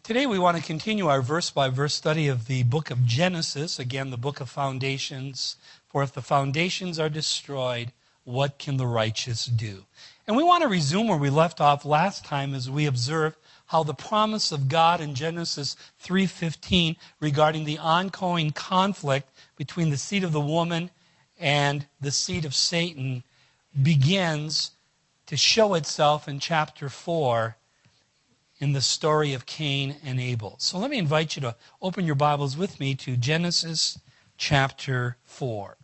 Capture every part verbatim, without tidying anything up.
Today we want to continue our verse-by-verse study of the book of Genesis, again, the book of foundations. For if the foundations are destroyed, what can the righteous do? And we want to resume where we left off last time as we observe how the promise of God in Genesis three fifteen regarding the ongoing conflict between the seed of the woman and the seed of Satan begins to show itself in chapter four in the story of Cain and Abel. So let me invite you to open your Bibles with me to Genesis chapter four.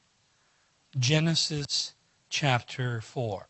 Genesis chapter four.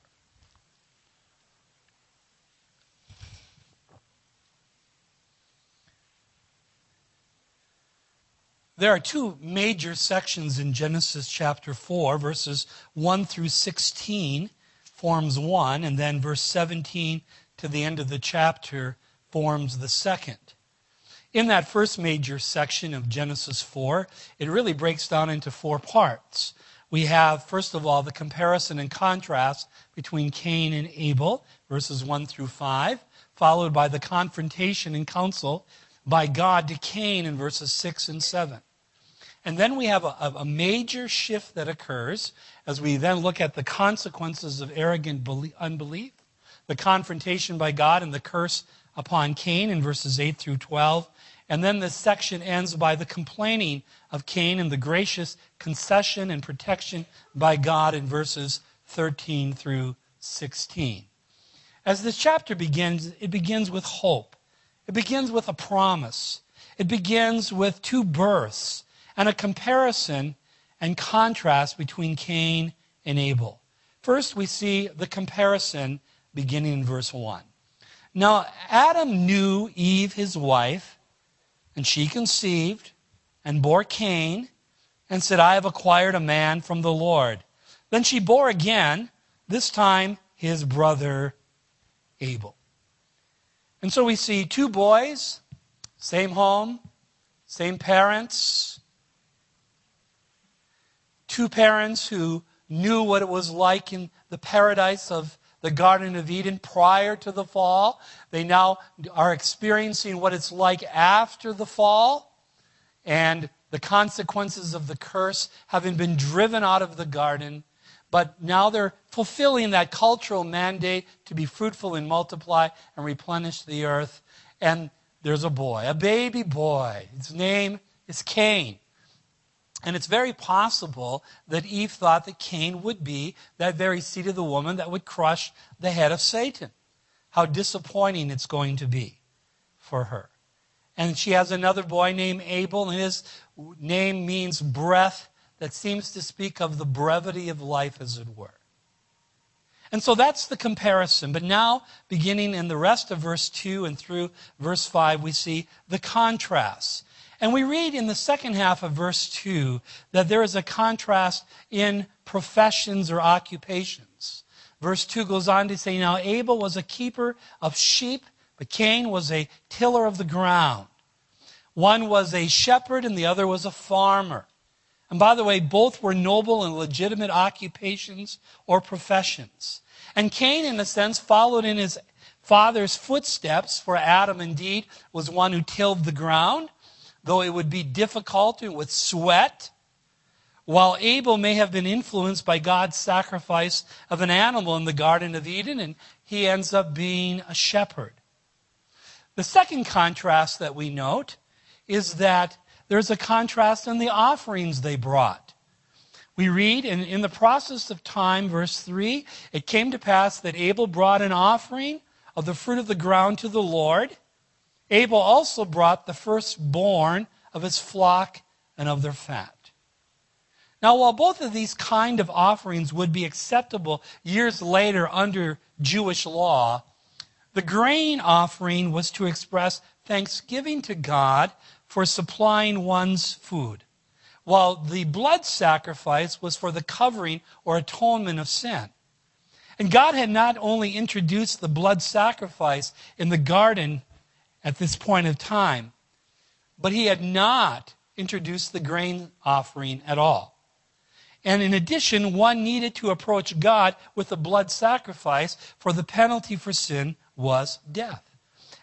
There are two major sections in Genesis chapter four. Verses one through sixteen forms one, and then verse seventeen to the end of the chapter forms the second. In that first major section of Genesis four, it really breaks down into four parts. We have, first of all, the comparison and contrast between Cain and Abel, verses one through five, followed by the confrontation and counsel by God to Cain in verses six and seven. And then we have a, a major shift that occurs as we then look at the consequences of arrogant belief, unbelief, the confrontation by God and the curse upon Cain in verses eight through twelve. And then this section ends by the complaining of Cain and the gracious concession and protection by God in verses thirteen through sixteen. As this chapter begins, it begins with hope. It begins with a promise. It begins with two births and a comparison and contrast between Cain and Abel. First, we see the comparison beginning in verse one. Now, Adam knew Eve, his wife, and she conceived and bore Cain and said, I have acquired a man from the Lord. Then she bore again, this time his brother Abel. And so we see two boys, same home, same parents, two parents who knew what it was like in the paradise of the Garden of Eden prior to the fall. They now are experiencing what it's like after the fall and the consequences of the curse, having been driven out of the garden. But now they're fulfilling that cultural mandate to be fruitful and multiply and replenish the earth. And there's a boy, a baby boy. His name is Cain. And it's very possible that Eve thought that Cain would be that very seed of the woman that would crush the head of Satan. How disappointing it's going to be for her. And she has another boy named Abel, and his name means breath, that seems to speak of the brevity of life, as it were. And so that's the comparison. But now, beginning in the rest of verse two and through verse five, we see the contrast. And we read in the second half of verse two that there is a contrast in professions or occupations. Verse two goes on to say, now Abel was a keeper of sheep, but Cain was a tiller of the ground. One was a shepherd and the other was a farmer. And by the way, both were noble and legitimate occupations or professions. And Cain, in a sense, followed in his father's footsteps, for Adam indeed was one who tilled the ground, though it would be difficult and with sweat, while Abel may have been influenced by God's sacrifice of an animal in the Garden of Eden, and he ends up being a shepherd. The second contrast that we note is that there's a contrast in the offerings they brought. We read, in, in the process of time, verse three, it came to pass that Abel brought an offering of the fruit of the ground to the Lord. Abel also brought the firstborn of his flock and of their fat. Now, while both of these kind of offerings would be acceptable years later under Jewish law, the grain offering was to express thanksgiving to God for supplying one's food, while the blood sacrifice was for the covering or atonement of sin. And God had not only introduced the blood sacrifice in the garden at this point of time, but he had not introduced the grain offering at all. And in addition, one needed to approach God with the blood sacrifice, for the penalty for sin was death.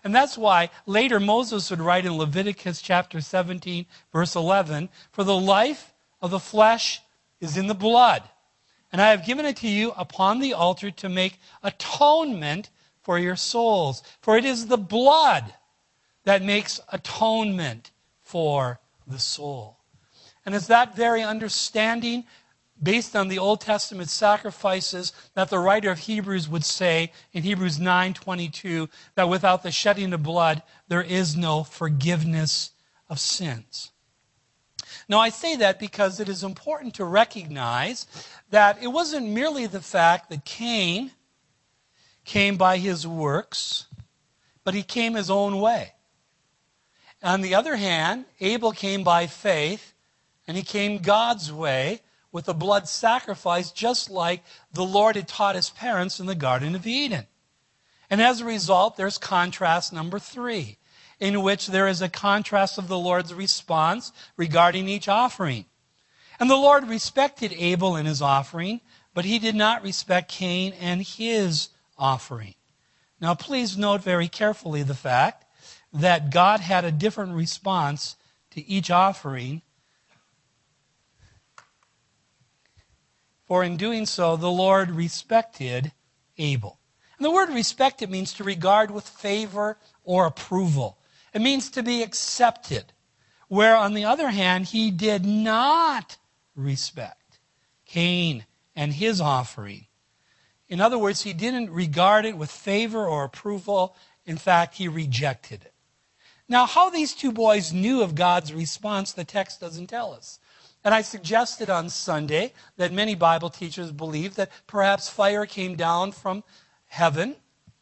And that's why later Moses would write in Leviticus chapter seventeen, verse eleven, "For the life of the flesh is in the blood, and I have given it to you upon the altar to make atonement for your souls. For it is the blood that makes atonement for the soul." And it's that very understanding, based on the Old Testament sacrifices, that the writer of Hebrews would say in Hebrews nine twenty-two that without the shedding of blood, there is no forgiveness of sins. Now, I say that because it is important to recognize that it wasn't merely the fact that Cain came by his works, but he came his own way. On the other hand, Abel came by faith, and he came God's way with a blood sacrifice, just like the Lord had taught his parents in the Garden of Eden. And as a result, there's contrast number three, in which there is a contrast of the Lord's response regarding each offering. And the Lord respected Abel and his offering, but he did not respect Cain and his offering. Now, please note very carefully the fact that God had a different response to each offering. For in doing so, the Lord respected Abel. And the word respected means to regard with favor or approval. It means to be accepted. Where, on the other hand, he did not respect Cain and his offering. In other words, he didn't regard it with favor or approval. In fact, he rejected it. Now, how these two boys knew of God's response, the text doesn't tell us. And I suggested on Sunday that many Bible teachers believe that perhaps fire came down from heaven,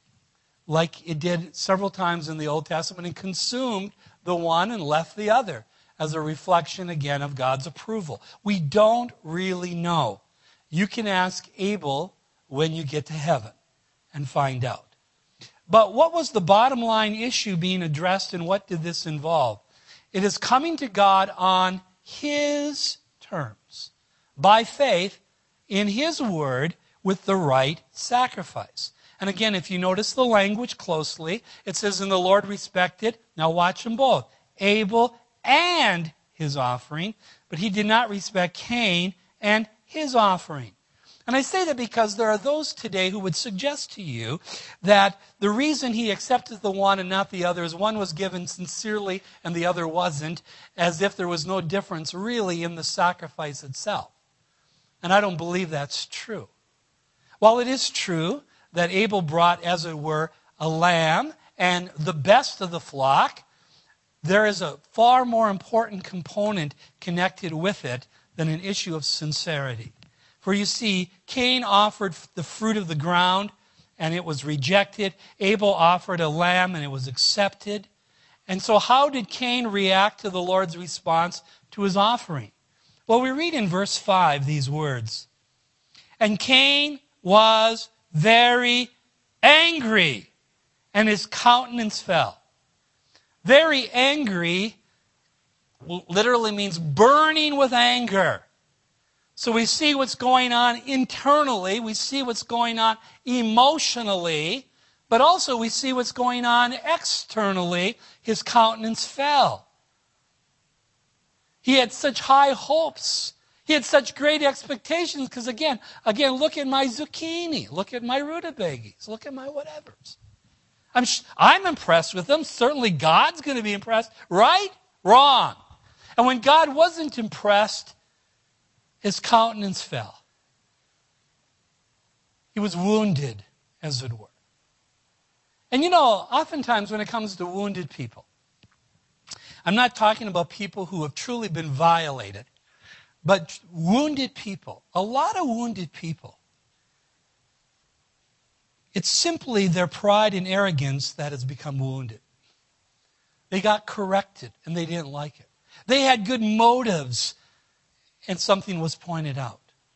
like it did several times in the Old Testament, and consumed the one and left the other, as a reflection again of God's approval. We don't really know. You can ask Abel when you get to heaven and find out. But what was the bottom line issue being addressed, and what did this involve? It is coming to God on his terms, by faith in his word, with the right sacrifice. And again, if you notice the language closely, it says, "And the Lord respected," now watch them both, "Abel and his offering, but he did not respect Cain and his offering." And I say that because there are those today who would suggest to you that the reason he accepted the one and not the other is one was given sincerely and the other wasn't, as if there was no difference really in the sacrifice itself. And I don't believe that's true. While it is true that Abel brought, as it were, a lamb and the best of the flock, there is a far more important component connected with it than an issue of sincerity. For you see, Cain offered the fruit of the ground, and it was rejected. Abel offered a lamb, and it was accepted. And so how did Cain react to the Lord's response to his offering? Well, we read in verse five these words, "And Cain was very angry, and his countenance fell." Very angry literally means burning with anger. So we see what's going on internally, we see what's going on emotionally, but also we see what's going on externally. His countenance fell. He had such high hopes. He had such great expectations because, again, again, look at my zucchini. Look at my rutabagas. Look at my whatevers. I'm, I'm impressed with them. Certainly God's going to be impressed. Right? Wrong. And when God wasn't impressed, his countenance fell. He was wounded, as it were. And you know, oftentimes when it comes to wounded people, I'm not talking about people who have truly been violated, but wounded people, a lot of wounded people, it's simply their pride and arrogance that has become wounded. They got corrected and they didn't like it. They had good motives and something was pointed out.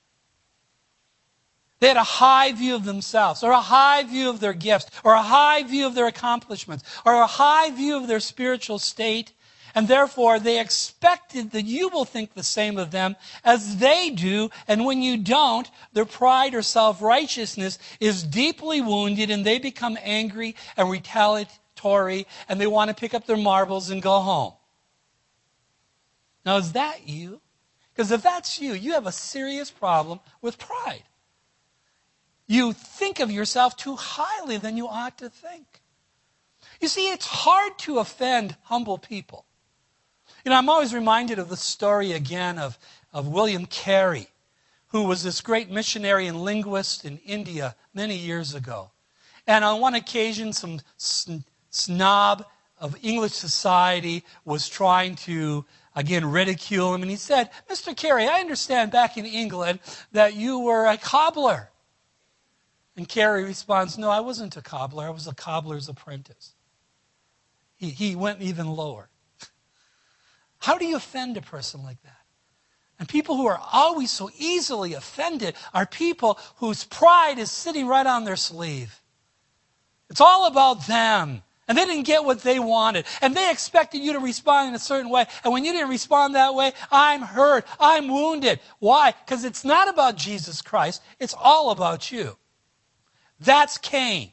They had a high view of themselves, or a high view of their gifts, or a high view of their accomplishments, or a high view of their spiritual state, and therefore they expected that you will think the same of them as they do, and when you don't, their pride or self-righteousness is deeply wounded, and they become angry and retaliate, Tory, and they want to pick up their marbles and go home. Now, is that you? Because if that's you, you have a serious problem with pride. You think of yourself too highly than you ought to think. You see, it's hard to offend humble people. You know, I'm always reminded of the story again of, of William Carey, who was this great missionary and linguist in India many years ago. And on one occasion, some sn- snob of English society was trying to, again, ridicule him. And he said, "Mister Carey, I understand back in England that you were a cobbler." And Carey responds, "No, I wasn't a cobbler. I was a cobbler's apprentice." He, he went even lower. How do you offend a person like that? And people who are always so easily offended are people whose pride is sitting right on their sleeve. It's all about them. And they didn't get what they wanted. And they expected you to respond in a certain way. And when you didn't respond that way, I'm hurt. I'm wounded. Why? Because it's not about Jesus Christ. It's all about you. That's Cain.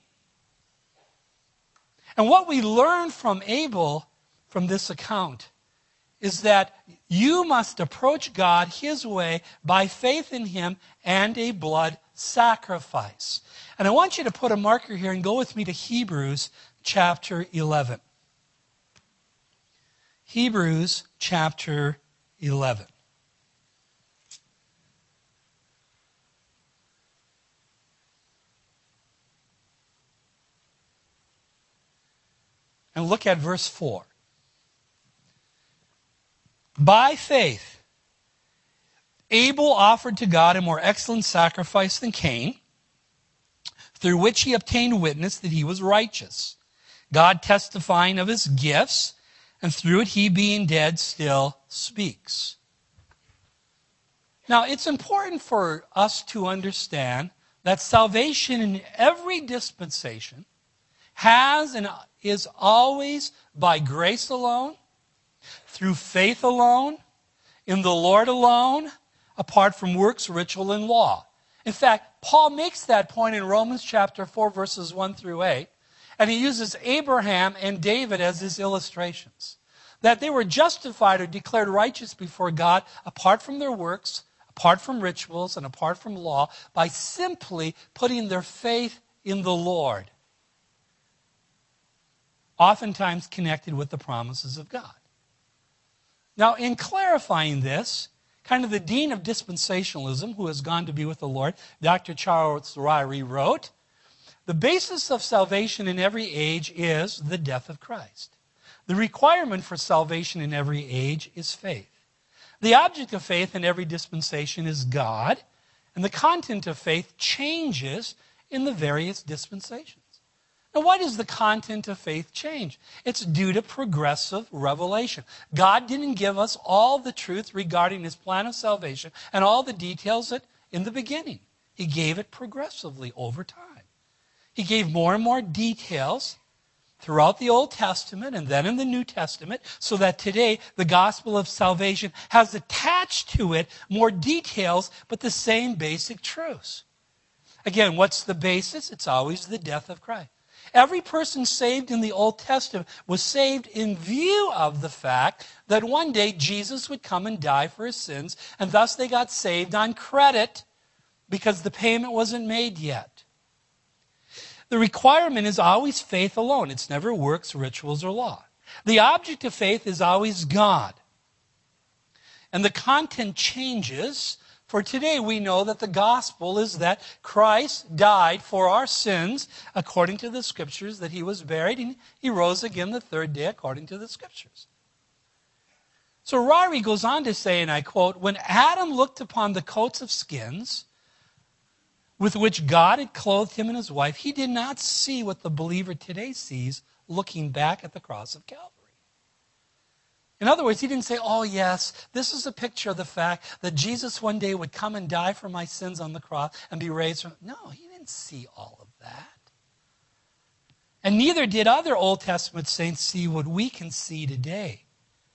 And what we learn from Abel, from this account, is that you must approach God His way by faith in Him and a blood sacrifice. And I want you to put a marker here and go with me to Hebrews chapter eleven. Hebrews chapter eleven. And look at verse four. By faith, Abel offered to God a more excellent sacrifice than Cain, through which he obtained witness that he was righteous, God testifying of his gifts, and through it he, being dead, still speaks. Now, it's important for us to understand that salvation in every dispensation has and is always by grace alone, through faith alone, in the Lord alone, apart from works, ritual, and law. In fact, Paul makes that point in Romans chapter four, verses one through eight, and he uses Abraham and David as his illustrations. That they were justified or declared righteous before God apart from their works, apart from rituals, and apart from law, by simply putting their faith in the Lord. Oftentimes connected with the promises of God. Now, in clarifying this, kind of the dean of dispensationalism, who has gone to be with the Lord, Doctor Charles Ryrie, wrote, "The basis of salvation in every age is the death of Christ. The requirement for salvation in every age is faith. The object of faith in every dispensation is God, and the content of faith changes in the various dispensations." Now, why does the content of faith change? It's due to progressive revelation. God didn't give us all the truth regarding His plan of salvation and all the details in the beginning. He gave it progressively over time. He gave more and more details throughout the Old Testament and then in the New Testament, so that today the gospel of salvation has attached to it more details, but the same basic truths. Again, what's the basis? It's always the death of Christ. Every person saved in the Old Testament was saved in view of the fact that one day Jesus would come and die for his sins, and thus they got saved on credit because the payment wasn't made yet. The requirement is always faith alone. It's never works, rituals, or law. The object of faith is always God. And the content changes. For today we know that the gospel is that Christ died for our sins according to the Scriptures, that He was buried, and He rose again the third day according to the Scriptures. So Ryrie goes on to say, and I quote, "When Adam looked upon the coats of skins with which God had clothed him and his wife, he did not see what the believer today sees looking back at the cross of Calvary." In other words, he didn't say, "Oh yes, this is a picture of the fact that Jesus one day would come and die for my sins on the cross and be raised from..." No, he didn't see all of that. And neither did other Old Testament saints see what we can see today.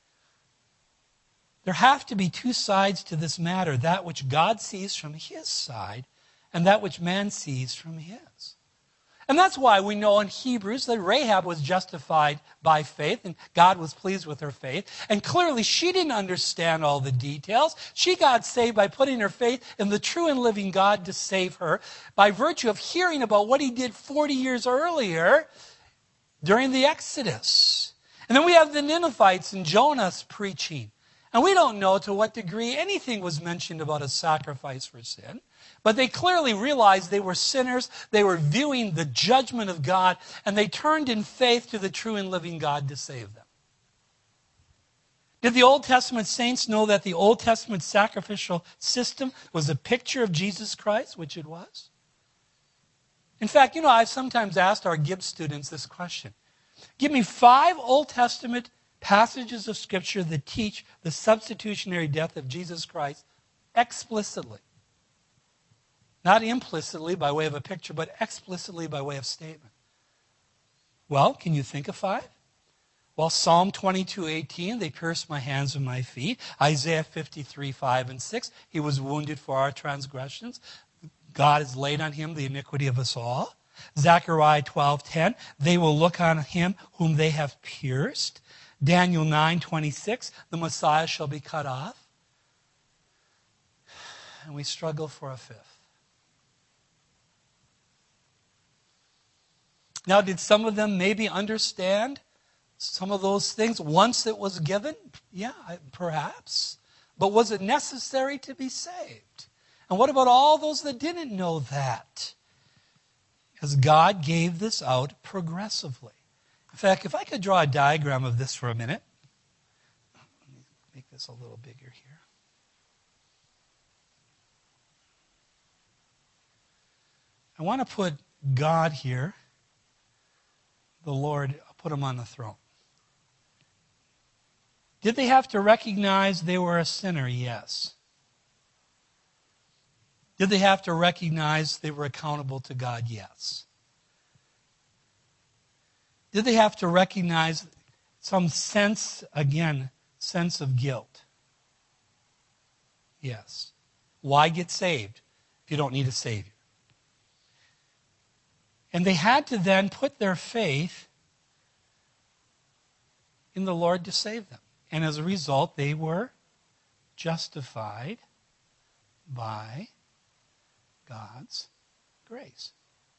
There have to be two sides to this matter, that which God sees from His side and that which man sees from his. And that's why we know in Hebrews that Rahab was justified by faith and God was pleased with her faith. And clearly she didn't understand all the details. She got saved by putting her faith in the true and living God to save her by virtue of hearing about what he did forty years earlier during the Exodus. And then we have the Ninevites and Jonah's preaching. And we don't know to what degree anything was mentioned about a sacrifice for sin. But they clearly realized they were sinners. They were viewing the judgment of God. And they turned in faith to the true and living God to save them. Did the Old Testament saints know that the Old Testament sacrificial system was a picture of Jesus Christ, which it was? In fact, you know, I've sometimes asked our Gibbs students this question. Give me five Old Testament passages of Scripture that teach the substitutionary death of Jesus Christ explicitly. Not implicitly by way of a picture, but explicitly by way of statement. Well, can you think of five? Well, Psalm twenty-two eighteen, they pierced my hands and my feet. Isaiah fifty-three five and six, he was wounded for our transgressions. God has laid on him the iniquity of us all. Zechariah twelve ten, they will look on him whom they have pierced. Daniel nine twenty-six, the Messiah shall be cut off. And we struggle for a fifth. Now, did some of them maybe understand some of those things once it was given? Yeah, perhaps. But was it necessary to be saved? And what about all those that didn't know that? Because God gave this out progressively. In fact, if I could draw a diagram of this for a minute. Let me make this a little bigger here. I want to put God here. The Lord, I'll put him on the throne. Did they have to recognize they were a sinner? Yes. Did they have to recognize they were accountable to God? Yes. Did they have to recognize some sense, again, sense of guilt? Yes. Why get saved if you don't need a Savior? And they had to then put their faith in the Lord to save them. And as a result, they were justified by God's grace.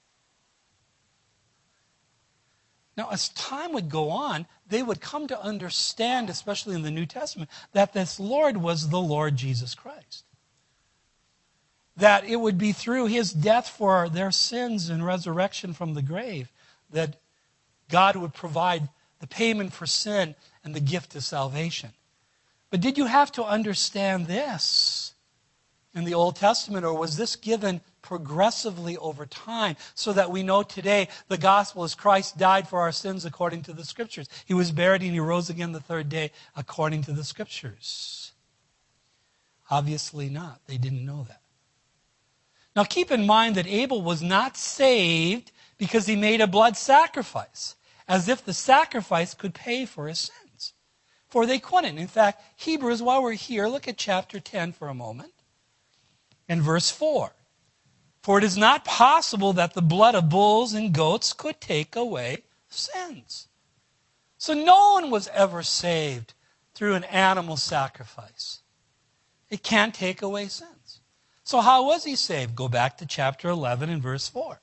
Now, as time would go on, they would come to understand, especially in the New Testament, that this Lord was the Lord Jesus Christ. That it would be through his death for their sins and resurrection from the grave that God would provide the payment for sin and the gift of salvation. But did you have to understand this in the Old Testament, or was this given progressively over time so that we know today the gospel is Christ died for our sins according to the Scriptures. He was buried and he rose again the third day according to the Scriptures? Obviously not. They didn't know that. Now keep in mind that Abel was not saved because he made a blood sacrifice, as if the sacrifice could pay for his sins. For they couldn't. In fact, Hebrews, while we're here, look at chapter ten for a moment. In verse four. For it is not possible that the blood of bulls and goats could take away sins. So no one was ever saved through an animal sacrifice. It can't take away sins. So how was he saved? Go back to chapter eleven and verse four.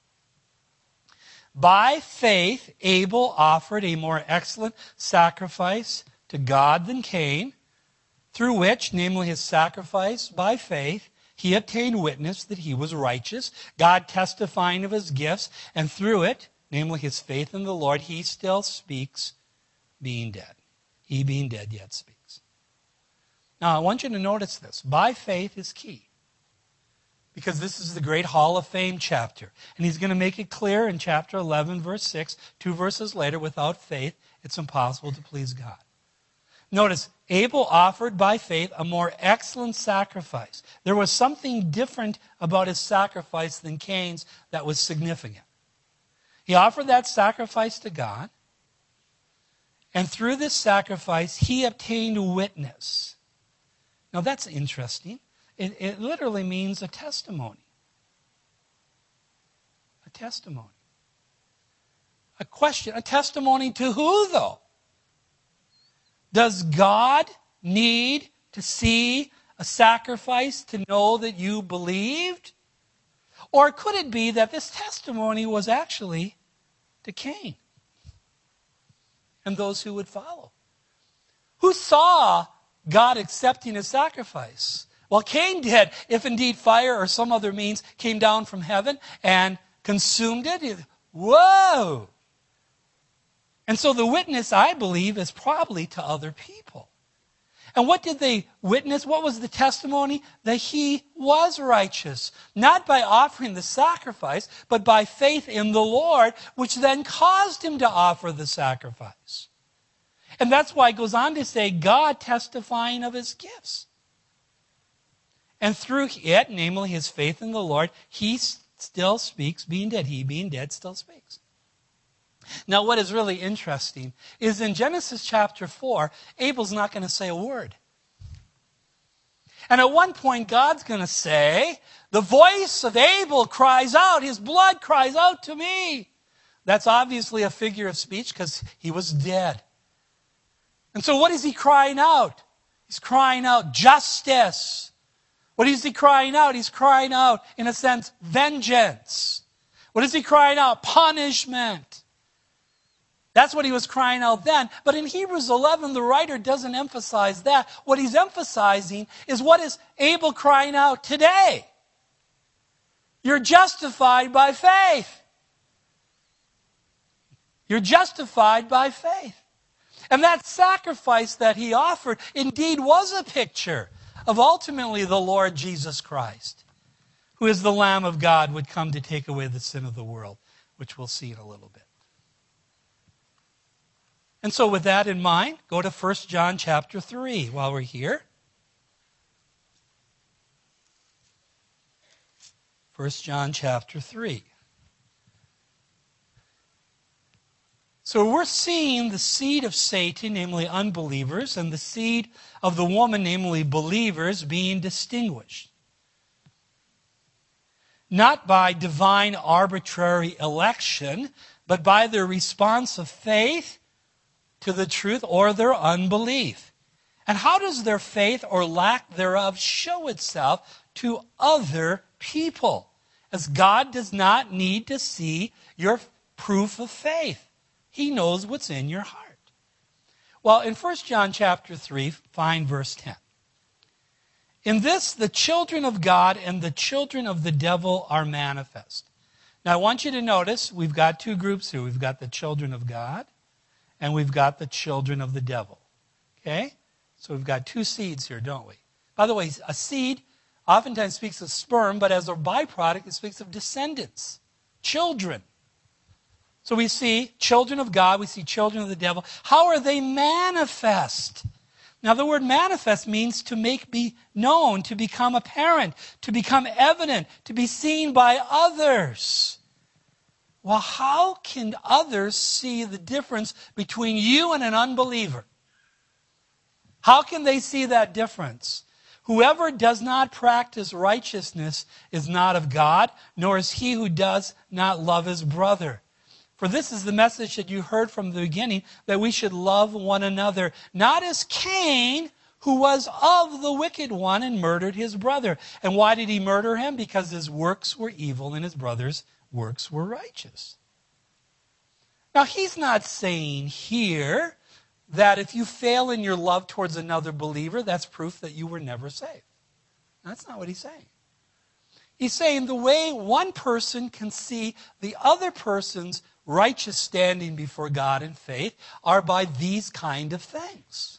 By faith, Abel offered a more excellent sacrifice to God than Cain, through which, namely his sacrifice by faith, he obtained witness that he was righteous, God testifying of his gifts, and through it, namely his faith in the Lord, he still speaks, being dead. He being dead yet speaks. Now, I want you to notice this. By faith is key. Because this is the great Hall of Fame chapter. And he's going to make it clear in chapter eleven, verse six, two verses later, without faith, it's impossible to please God. Notice, Abel offered by faith a more excellent sacrifice. There was something different about his sacrifice than Cain's that was significant. He offered that sacrifice to God, and through this sacrifice, he obtained witness. Now that's interesting. It, it literally means a testimony. A testimony. A question, a testimony to who, though? Does God need to see a sacrifice to know that you believed? Or could it be that this testimony was actually to Cain and those who would follow? Who saw God accepting his sacrifice? Well, Cain did, if indeed fire or some other means came down from heaven and consumed it. Whoa! And so the witness, I believe, is probably to other people. And what did they witness? What was the testimony? That he was righteous. Not by offering the sacrifice, but by faith in the Lord, which then caused him to offer the sacrifice. And that's why it goes on to say, God testifying of his gifts. And through it, namely his faith in the Lord, he still speaks, being dead. He, being dead, still speaks. Now, what is really interesting is in Genesis chapter four, Abel's not going to say a word. And at one point, God's going to say, the voice of Abel cries out, his blood cries out to me. That's obviously a figure of speech because he was dead. And so what is he crying out? He's crying out justice. What is he crying out? He's crying out, in a sense, vengeance. What is he crying out? Punishment. That's what he was crying out then. But in Hebrews eleven, the writer doesn't emphasize that. What he's emphasizing is what is Abel crying out today. You're justified by faith. You're justified by faith. And that sacrifice that he offered indeed was a picture of ultimately the Lord Jesus Christ, who is the Lamb of God, would come to take away the sin of the world, which we'll see in a little bit. And so with that in mind, go to First John chapter three while we're here. First John chapter three. So we're seeing the seed of Satan, namely unbelievers, and the seed of the woman, namely believers, being distinguished. Not by divine arbitrary election, but by their response of faith to the truth or their unbelief. And how does their faith or lack thereof show itself to other people? As God does not need to see your proof of faith. He knows what's in your heart. Well, in First John chapter three, find verse ten. In this, the children of God and the children of the devil are manifest. Now, I want you to notice we've got two groups here. We've got the children of God and we've got the children of the devil. Okay? So we've got two seeds here, don't we? By the way, a seed oftentimes speaks of sperm, but as a byproduct, it speaks of descendants, children. So we see children of God, we see children of the devil. How are they manifest? Now the word manifest means to make be known, to become apparent, to become evident, to be seen by others. Well, how can others see the difference between you and an unbeliever? How can they see that difference? Whoever does not practice righteousness is not of God, nor is he who does not love his brother. For this is the message that you heard from the beginning, that we should love one another, not as Cain, who was of the wicked one and murdered his brother. And why did he murder him? Because his works were evil and his brother's works were righteous. Now, he's not saying here that if you fail in your love towards another believer, that's proof that you were never saved. That's not what he's saying. He's saying the way one person can see the other person's righteous standing before God in faith are by these kind of things.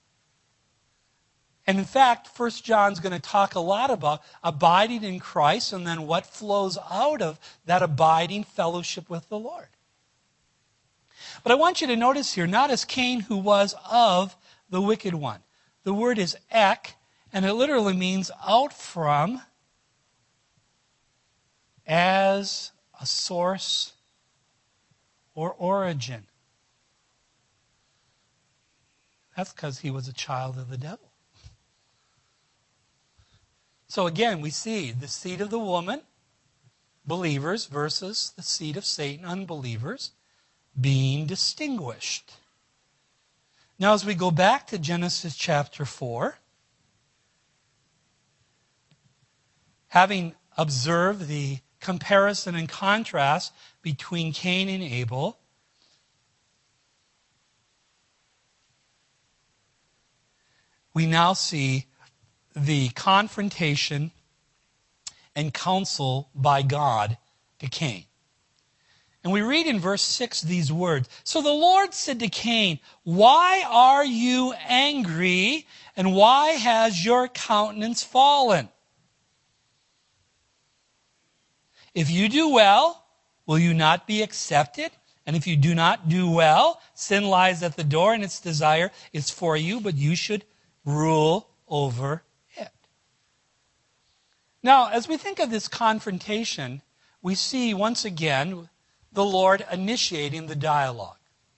And in fact, First John's going to talk a lot about abiding in Christ and then what flows out of that abiding fellowship with the Lord. But I want you to notice here, not as Cain, who was of the wicked one. The word is ek, and it literally means out from, as a source or origin. That's because he was a child of the devil. So again, we see the seed of the woman, believers, versus the seed of Satan, unbelievers. being distinguished. Now, as we go back to Genesis chapter four, having observed the comparison and contrast between Cain and Abel, we now see the confrontation and counsel by God to Cain. And we read in verse six these words. So the Lord said to Cain, why are you angry, and why has your countenance fallen? If you do well, will you not be accepted? And if you do not do well, sin lies at the door, and its desire is for you, but you should rule over it. Now, as we think of this confrontation, we see once again the Lord initiating the dialogue.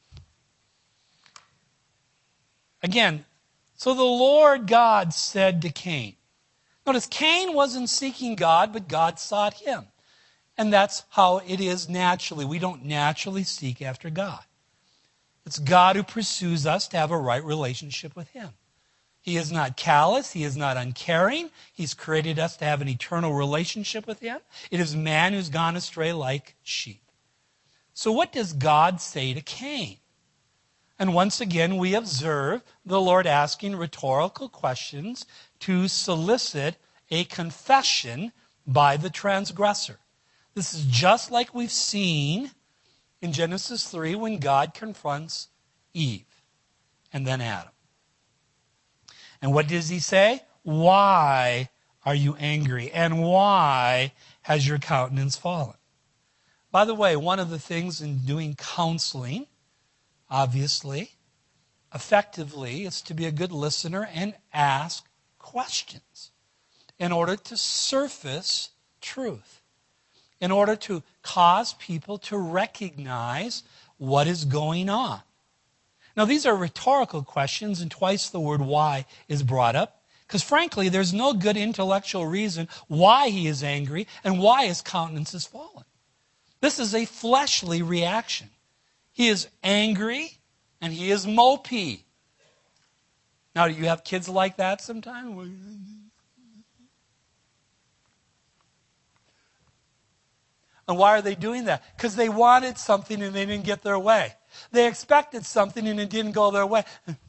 Again, so the Lord God said to Cain. Notice, Cain wasn't seeking God, but God sought him. And that's how it is naturally. We don't naturally seek after God. It's God who pursues us to have a right relationship with him. He is not callous. He is not uncaring. He's created us to have an eternal relationship with him. It is man who's gone astray like sheep. So what does God say to Cain? And once again, we observe the Lord asking rhetorical questions to solicit a confession by the transgressor. This is just like we've seen in Genesis three when God confronts Eve and then Adam. And what does he say? Why are you angry? And why has your countenance fallen? By the way, one of the things in doing counseling, obviously, effectively, is to be a good listener and ask questions in order to surface truth, in order to cause people to recognize what is going on. Now, these are rhetorical questions, and twice the word why is brought up, because frankly, there's no good intellectual reason why he is angry and why his countenance has fallen. This is a fleshly reaction. He is angry and he is mopey. Now, do you have kids like that sometimes? And why are they doing that? Because they wanted something and they didn't get their way. They expected something and it didn't go their way.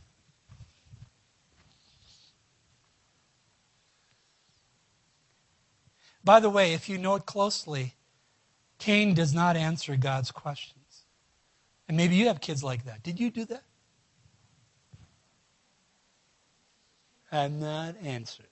By the way, if you note closely, Cain does not answer God's questions. And maybe you have kids like that. Did you do that? Have not answered.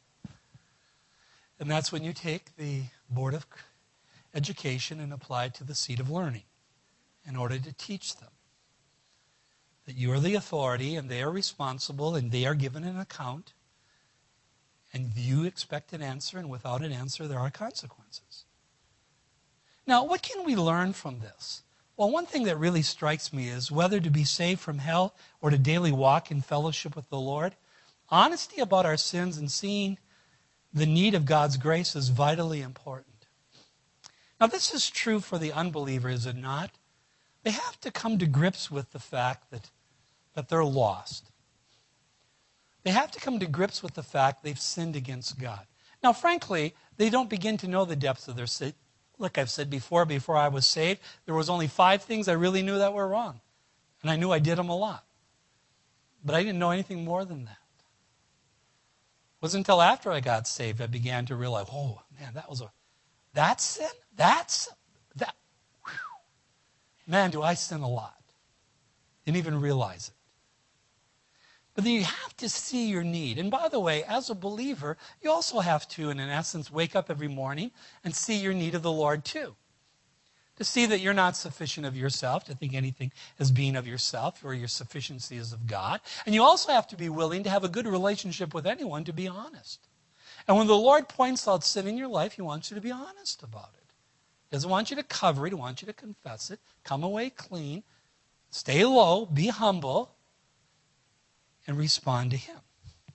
And that's when you take the Board of Education and apply it to the seat of learning in order to teach them that you are the authority and they are responsible and they are given an account and you expect an answer, and without an answer there are consequences. Now, what can we learn from this? Well, one thing that really strikes me is whether to be saved from hell or to daily walk in fellowship with the Lord, honesty about our sins and seeing the need of God's grace is vitally important. Now, this is true for the unbeliever, is it not? They have to come to grips with the fact that, that they're lost. They have to come to grips with the fact they've sinned against God. Now, frankly, they don't begin to know the depths of their sin. Like I've said before, before I was saved, there was only five things I really knew that were wrong. And I knew I did them a lot. But I didn't know anything more than that. It wasn't until after I got saved I began to realize, oh, man, that was a, that sin? That's, that, whew. Man, do I sin a lot. Didn't even realize it. But then you have to see your need. And by the way, as a believer, you also have to, in an essence, wake up every morning and see your need of the Lord too. To see that you're not sufficient of yourself, to think anything as being of yourself, or your sufficiency is of God. And you also have to be willing to have a good relationship with anyone, to be honest. And when the Lord points out sin in your life, he wants you to be honest about it. He doesn't want you to cover it. He wants you to confess it. Come away clean. Stay low. Be humble. And respond to him.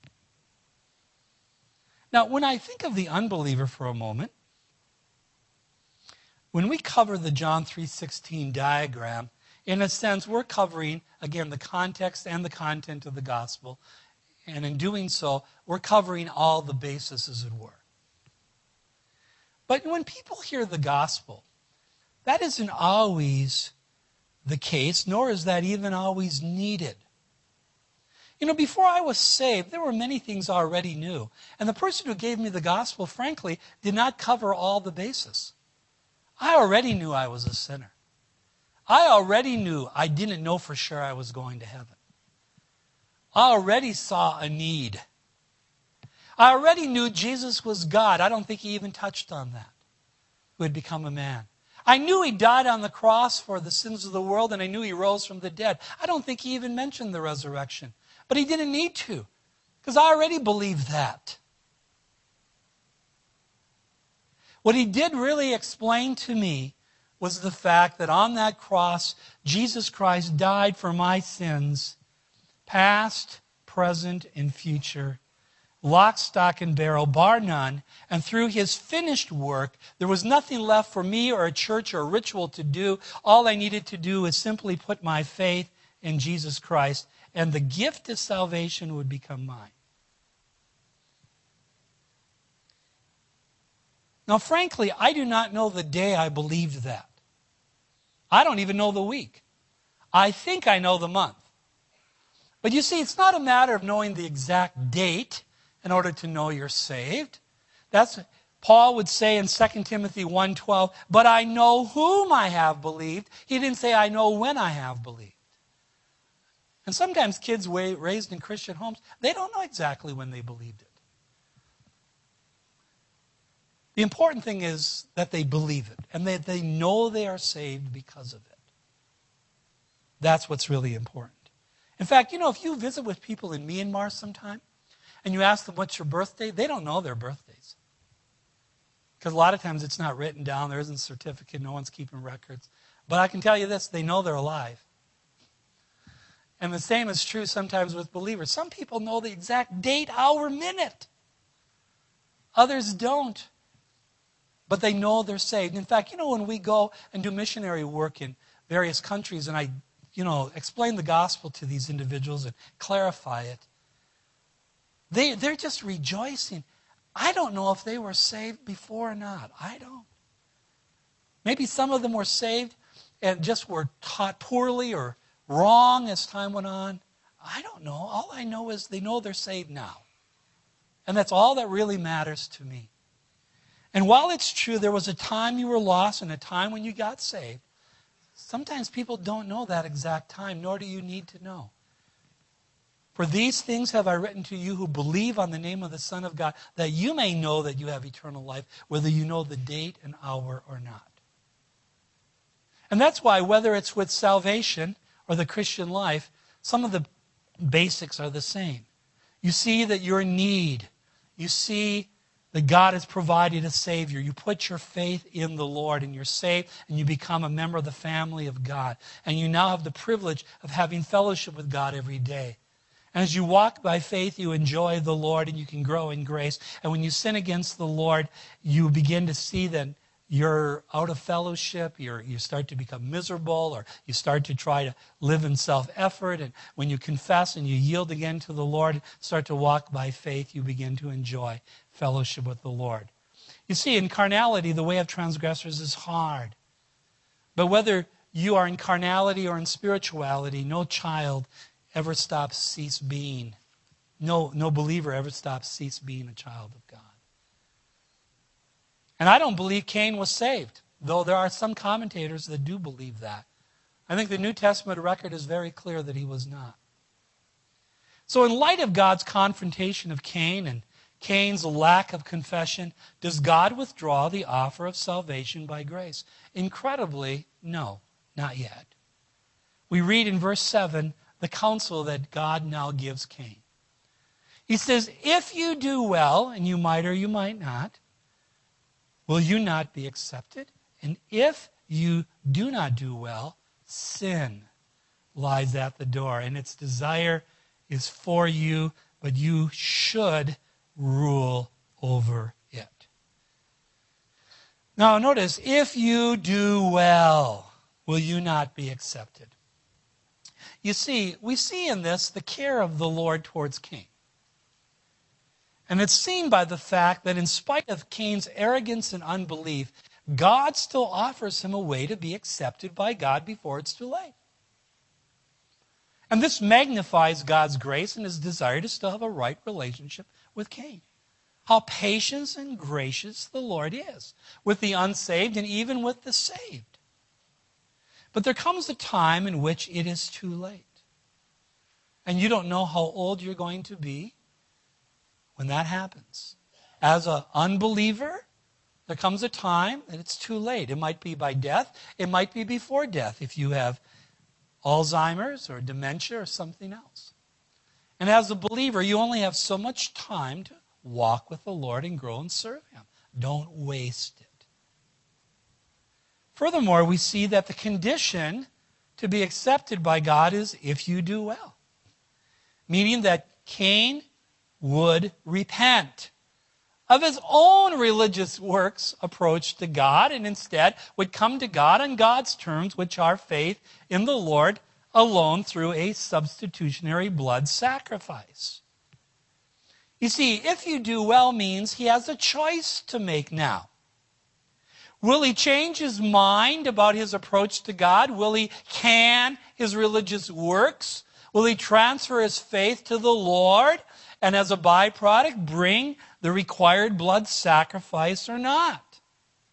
Now, when I think of the unbeliever for a moment, when we cover the John three sixteen diagram, In a sense, we're covering, again, the context and the content of the gospel. And in doing so, we're covering all the bases, as it were. But when people hear the gospel, that isn't always the case, nor is that even always needed. You know, before I was saved, there were many things I already knew. And the person who gave me the gospel, frankly, did not cover all the bases. I already knew I was a sinner. I already knew I didn't know for sure I was going to heaven. I already saw a need. I already knew Jesus was God. I don't think he even touched on that, who had become a man. I knew he died on the cross for the sins of the world, and I knew he rose from the dead. I don't think he even mentioned the resurrection. But he didn't need to, because I already believed that. What he did really explain to me was the fact that on that cross, Jesus Christ died for my sins, past, present, and future, lock, stock, and barrel, bar none. And through his finished work, there was nothing left for me or a church or a ritual to do. All I needed to do is simply put my faith in Jesus Christ, and the gift of salvation would become mine. Now, frankly, I do not know the day I believed that. I don't even know the week. I think I know the month. But you see, it's not a matter of knowing the exact date in order to know you're saved. That's Paul would say in Second Timothy one twelve, but I know whom I have believed. He didn't say I know when I have believed. And sometimes kids raised in Christian homes, they don't know exactly when they believed it. The important thing is that they believe it, and that they know they are saved because of it. That's what's really important. In fact, you know, if you visit with people in Myanmar sometime, and you ask them what's your birthday, they don't know their birthdays. Because a lot of times it's not written down, there isn't a certificate, no one's keeping records. But I can tell you this, they know they're alive. And the same is true sometimes with believers. Some people know the exact date, hour, minute. Others don't. But they know they're saved. In fact, you know, when we go and do missionary work in various countries, and I, you know, explain the gospel to these individuals and clarify it, they, they're just rejoicing. I don't know if they were saved before or not. I don't. Maybe some of them were saved and just were taught poorly or wrong as time went on. I don't know. All I know is they know they're saved now. And that's all that really matters to me. And while it's true there was a time you were lost and a time when you got saved, sometimes people don't know that exact time, nor do you need to know. For these things have I written to you who believe on the name of the Son of God, that you may know that you have eternal life, whether you know the date and hour or not. And that's why, whether it's with salvation or the Christian life, some of the basics are the same. You see that you're in need. You see that God has provided a Savior. You put your faith in the Lord and you're saved and you become a member of the family of God. And you now have the privilege of having fellowship with God every day. And as you walk by faith, you enjoy the Lord and you can grow in grace. And when you sin against the Lord, you begin to see that you're out of fellowship, you're, you start to become miserable, or you start to try to live in self-effort. And when you confess and you yield again to the Lord, start to walk by faith, you begin to enjoy fellowship with the Lord. You see, in carnality, the way of transgressors is hard. But whether you are in carnality or in spirituality, no child ever stops cease being. No, no believer ever stops cease being a child of God. And I don't believe Cain was saved, though there are some commentators that do believe that. I think the New Testament record is very clear that he was not. So in light of God's confrontation of Cain and Cain's lack of confession, does God withdraw the offer of salvation by grace? Incredibly, no, not yet. We read in verse seven the counsel that God now gives Cain. He says, if you do well, and you might or you might not, will you not be accepted? And if you do not do well, sin lies at the door, and its desire is for you, but you should rule over it. Now notice, if you do well, will you not be accepted? You see, we see in this the care of the Lord towards Cain. And it's seen by the fact that in spite of Cain's arrogance and unbelief, God still offers him a way to be accepted by God before it's too late. And this magnifies God's grace and his desire to still have a right relationship with Cain. How patient and gracious the Lord is with the unsaved and even with the saved. But there comes a time in which it is too late. And you don't know how old you're going to be when that happens. As an unbeliever, there comes a time that it's too late. It might be by death. It might be before death if you have Alzheimer's or dementia or something else. And as a believer, you only have so much time to walk with the Lord and grow and serve him. Don't waste it. Furthermore, we see that the condition to be accepted by God is if you do well. Meaning that Cain would repent of his own religious works approach to God and instead would come to God on God's terms, which are faith in the Lord alone through a substitutionary blood sacrifice. You see, if you do well means he has a choice to make now. Will he change his mind about his approach to God? Will he can his religious works? Will he transfer his faith to the Lord and as a byproduct bring the required blood sacrifice or not?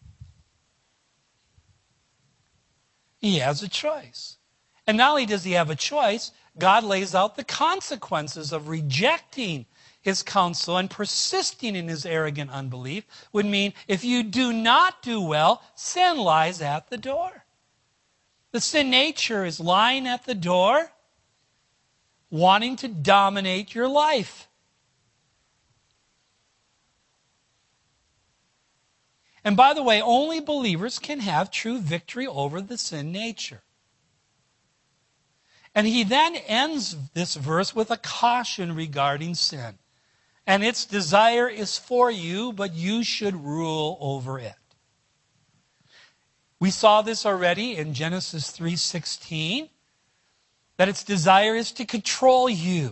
He has a choice. And not only does he have a choice, God lays out the consequences of rejecting his counsel and persisting in his arrogant unbelief would mean if you do not do well, sin lies at the door. The sin nature is lying at the door, wanting to dominate your life. And by the way, only believers can have true victory over the sin nature. And he then ends this verse with a caution regarding sin. And its desire is for you, but you should rule over it. We saw this already in Genesis three sixteen, that its desire is to control you.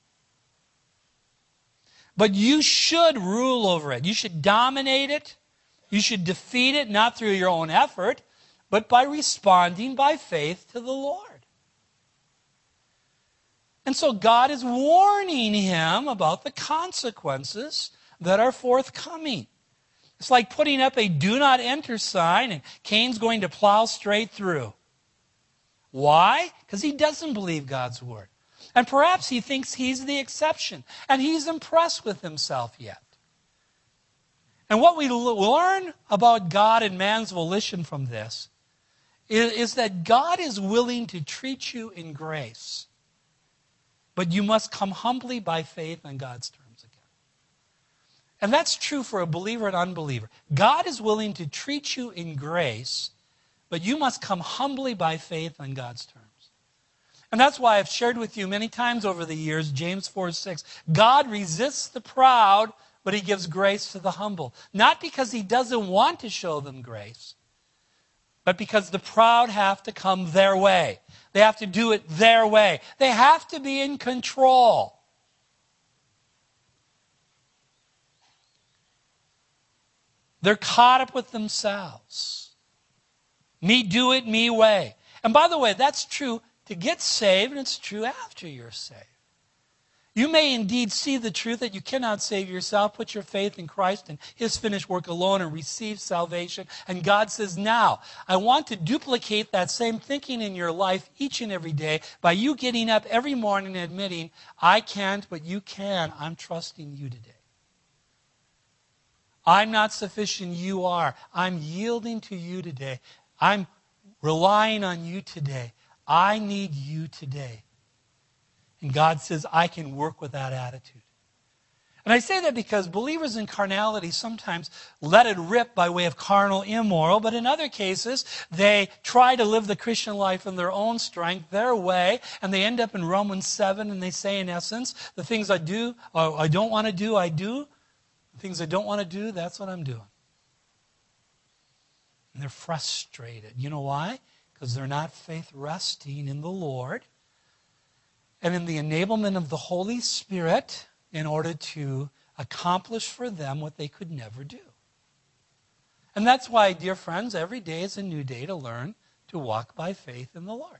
But you should rule over it. You should dominate it. You should defeat it, not through your own effort, but by responding by faith to the Lord. And so God is warning him about the consequences that are forthcoming. It's like putting up a do not enter sign and Cain's going to plow straight through. Why? Because he doesn't believe God's word. And perhaps he thinks he's the exception and he's impressed with himself yet. And what we learn about God and man's volition from this is, is that God is willing to treat you in grace. But you must come humbly by faith on God's terms again. And that's true for a believer and unbeliever. God is willing to treat you in grace, but you must come humbly by faith on God's terms. And that's why I've shared with you many times over the years, James four six, God resists the proud, but he gives grace to the humble. Not because he doesn't want to show them grace, but because the proud have to come their way. They have to do it their way. They have to be in control. They're caught up with themselves. Me do it, me way. And by the way, that's true to get saved, and it's true after you're saved. You may indeed see the truth that you cannot save yourself, put your faith in Christ and his finished work alone and receive salvation. And God says, now, I want to duplicate that same thinking in your life each and every day by you getting up every morning and admitting, I can't, but you can. I'm trusting you today. I'm not sufficient, you are. I'm yielding to you today. I'm relying on you today. I need you today. And God says, I can work with that attitude. And I say that because believers in carnality sometimes let it rip by way of carnal immoral, but in other cases, they try to live the Christian life in their own strength, their way, and they end up in Romans seven, and they say, in essence, the things I do, or I don't want to do, I do. The things I don't want to do, that's what I'm doing. And they're frustrated. You know why? Because they're not faith resting in the Lord. and in the enablement of the Holy Spirit in order to accomplish for them what they could never do. And that's why, dear friends, every day is a new day to learn to walk by faith in the Lord.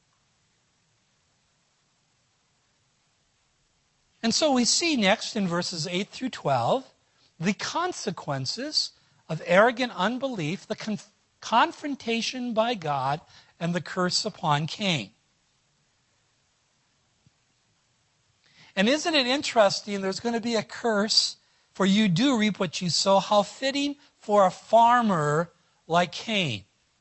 And so we see next in verses eight through twelve the consequences of arrogant unbelief, the conf- confrontation by God, and the curse upon Cain. And isn't it interesting, there's going to be a curse, for you do reap what you sow. How fitting for a farmer like Cain.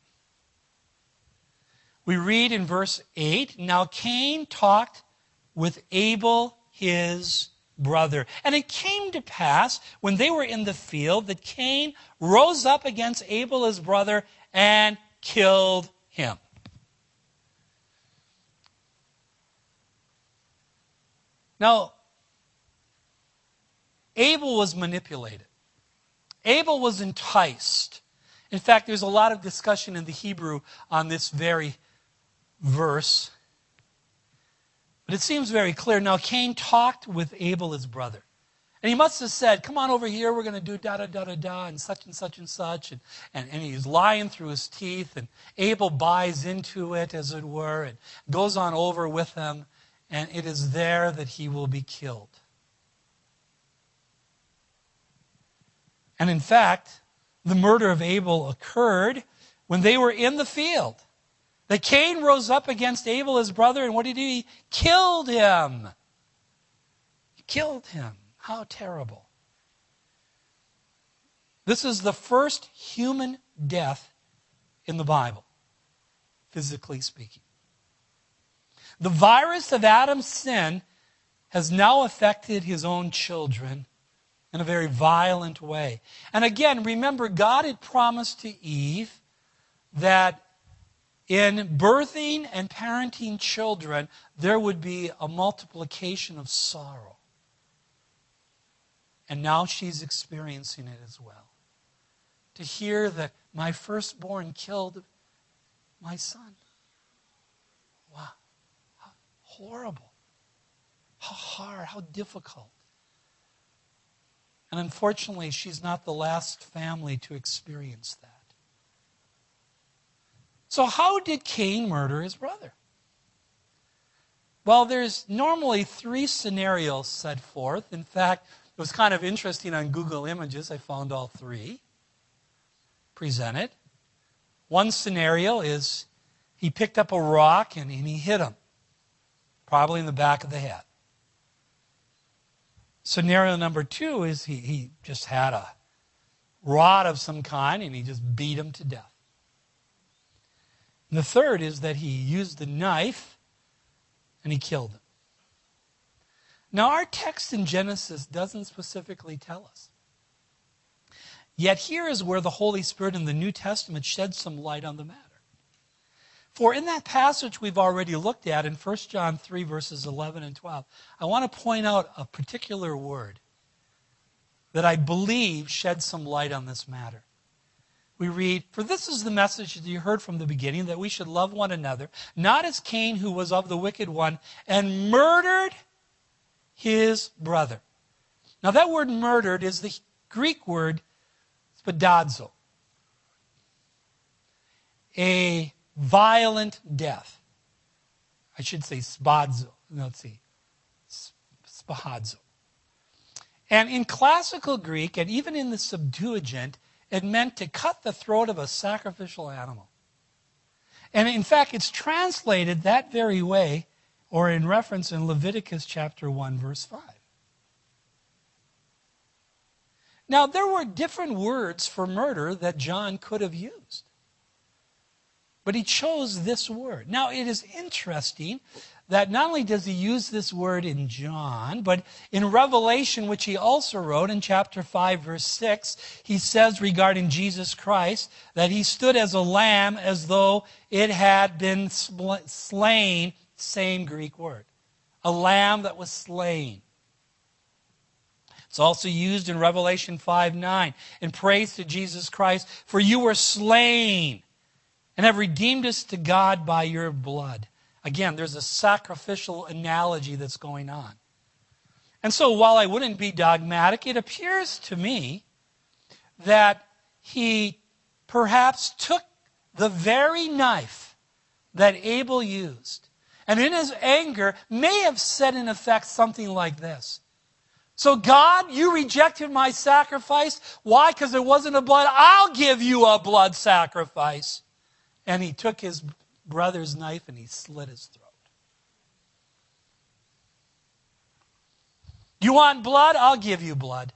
We read in verse eight, now Cain talked with Abel his brother. And it came to pass, when they were in the field, that Cain rose up against Abel his brother and killed him. Now, Abel was manipulated. Abel was enticed. In fact, there's a lot of discussion in the Hebrew on this very verse. But it seems very clear. Now, Cain talked with Abel, his brother. And he must have said, come on over here, we're going to do da-da-da-da-da, and such and such and such. And, and, and he's lying through his teeth, and Abel buys into it, as it were, and goes on over with him. And it is there that he will be killed. And in fact, the murder of Abel occurred when they were in the field. That Cain rose up against Abel, his brother, and what did he do? He killed him. He killed him. How terrible. This is the first human death in the Bible, physically speaking. The virus of Adam's sin has now affected his own children in a very violent way. And again, remember, God had promised to Eve that in birthing and parenting children, there would be a multiplication of sorrow. And now she's experiencing it as well. To hear that my firstborn killed my son. Wow. How horrible. How hard, how difficult. And unfortunately, she's not the last family to experience that. So how did Cain murder his brother? Well, there's normally three scenarios set forth. In fact, it was kind of interesting on Google Images. I found all three presented. One scenario is he picked up a rock and, and he hit him, probably in the back of the head. Scenario number two is he, he just had a rod of some kind and he just beat him to death. And the third is that he used the knife and he killed him. Now, our text in Genesis doesn't specifically tell us. Yet here is where the Holy Spirit in the New Testament sheds some light on the matter. For in that passage we've already looked at in First John three, verses eleven and twelve, I want to point out a particular word that I believe sheds some light on this matter. We read, for this is the message that you heard from the beginning, that we should love one another, not as Cain, who was of the wicked one, and murdered his brother. Now that word murdered is the Greek word spadazo, a violent death. I should say spadzo. No, let's see. Spahadzo. And in classical Greek, and even in the Septuagint, it meant to cut the throat of a sacrificial animal. And in fact, it's translated that very way, or in reference in Leviticus chapter one, verse five. Now, there were different words for murder that John could have used. But he chose this word. Now, it is interesting that not only does he use this word in John, but in Revelation, which he also wrote in chapter five, verse six, he says regarding Jesus Christ that he stood as a lamb as though it had been slain, same Greek word. A lamb that was slain. It's also used in Revelation five nine in praise to Jesus Christ, for you were slain and have redeemed us to God by your blood, Again, there's a sacrificial analogy that's going on. And so while I wouldn't be dogmatic, it appears to me that he perhaps took the very knife that Abel used, and in his anger may have said in effect something like this. So God, you rejected my sacrifice. Why? Because there wasn't a blood. I'll give you a blood sacrifice. And he took his brother's knife and he slit his throat. You want blood? I'll give you blood.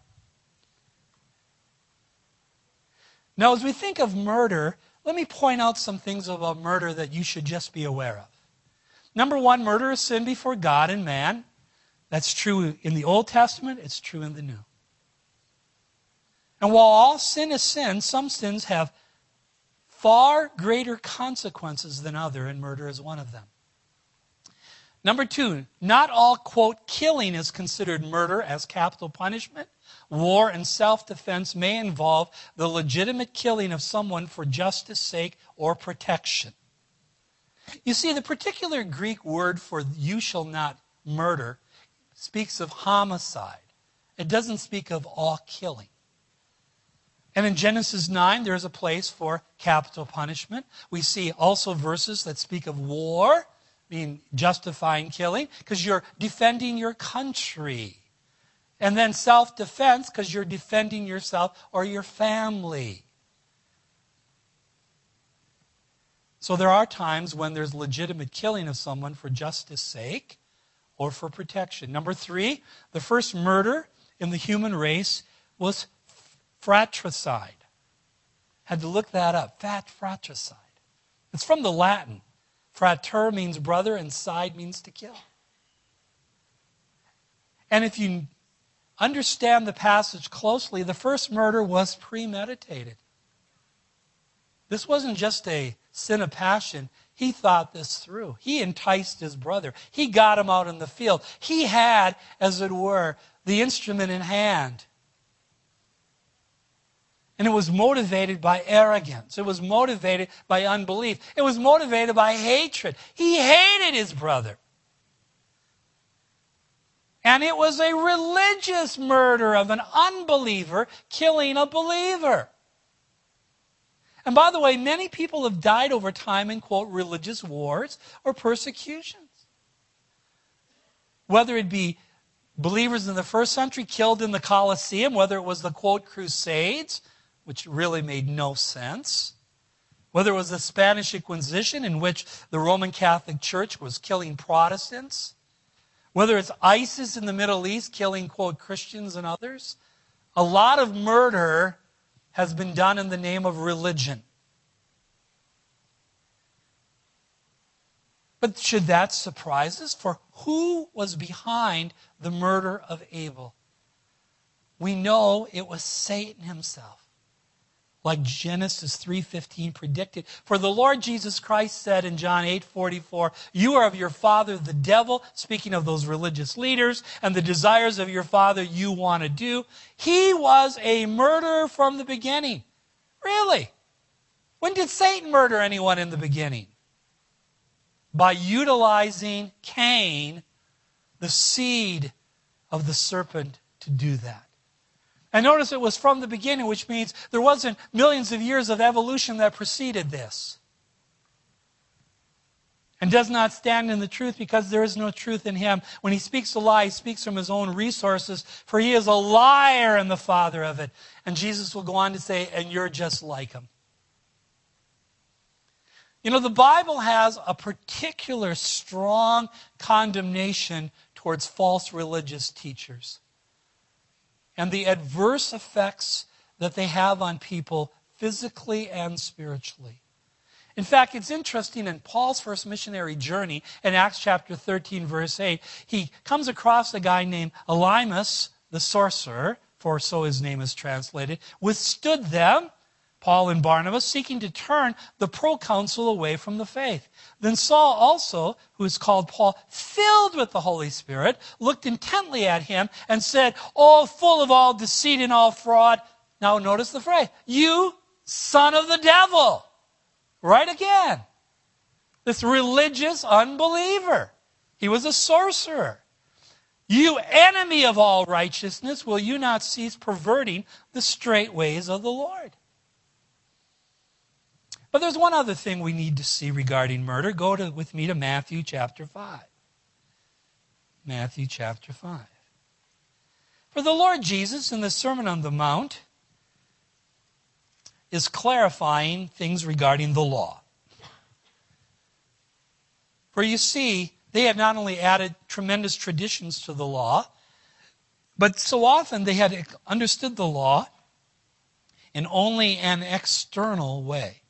Now, as we think of murder, let me point out some things about murder that you should just be aware of. Number one, murder is sin before God and man. That's true in the Old Testament. It's true in the New. And while all sin is sin, some sins have far greater consequences than other, and murder is one of them. Number two, not all, quote, killing is considered murder as capital punishment. War and self-defense may involve the legitimate killing of someone for justice sake or protection. You see, the particular Greek word for you shall not murder speaks of homicide. It doesn't speak of all killing. And in Genesis nine, there's a place for capital punishment. We see also verses that speak of war, being justifying killing, because you're defending your country. And then self-defense, because you're defending yourself or your family. So there are times when there's legitimate killing of someone for justice sake or for protection. Number three, the first murder in the human race was fratricide. Had to look that up. Fat fratricide. It's from the Latin. Frater means brother and side means to kill. And if you understand the passage closely, the first murder was premeditated. This wasn't just a sin of passion. He thought this through. He enticed his brother. He got him out in the field. He had, as it were, the instrument in hand. And it was motivated by arrogance. It was motivated by unbelief. It was motivated by hatred. He hated his brother. And it was a religious murder of an unbeliever killing a believer. And by the way, many people have died over time in, quote, religious wars or persecutions. Whether it be believers in the first century killed in the Colosseum, whether it was the, quote, Crusades, which really made no sense, whether it was the Spanish Inquisition in which the Roman Catholic Church was killing Protestants, whether it's ISIS in the Middle East killing, quote, Christians and others, a lot of murder has been done in the name of religion. But should that surprise us? For who was behind the murder of Abel? We know it was Satan himself. Like Genesis three fifteen predicted. For the Lord Jesus Christ said in John eight forty-four, you are of your father the devil, speaking of those religious leaders, and the desires of your father you want to do. He was a murderer from the beginning. Really? When did Satan murder anyone in the beginning? By utilizing Cain, the seed of the serpent, to do that. And notice it was from the beginning, which means there wasn't millions of years of evolution that preceded this. And does not stand in the truth because there is no truth in him. When he speaks a lie, he speaks from his own resources, for he is a liar and the father of it. And Jesus will go on to say, and you're just like him. You know, the Bible has a particular strong condemnation towards false religious teachers and the adverse effects that they have on people physically and spiritually. In fact, it's interesting, in Paul's first missionary journey, in Acts chapter thirteen, verse eight, he comes across a guy named Elymas, the sorcerer, for so his name is translated, withstood them, Paul and Barnabas, seeking to turn the proconsul away from the faith. Then Saul also, who is called Paul, filled with the Holy Spirit, looked intently at him and said, oh, full of all deceit and all fraud. Now notice the phrase, you son of the devil. Right again. This religious unbeliever. He was a sorcerer. You enemy of all righteousness, will you not cease perverting the straight ways of the Lord? But there's one other thing we need to see regarding murder. Go to, with me to Matthew chapter five. Matthew chapter five. For the Lord Jesus in the Sermon on the Mount is clarifying things regarding the law. For you see, they had not only added tremendous traditions to the law, but so often they had understood the law in only an external way.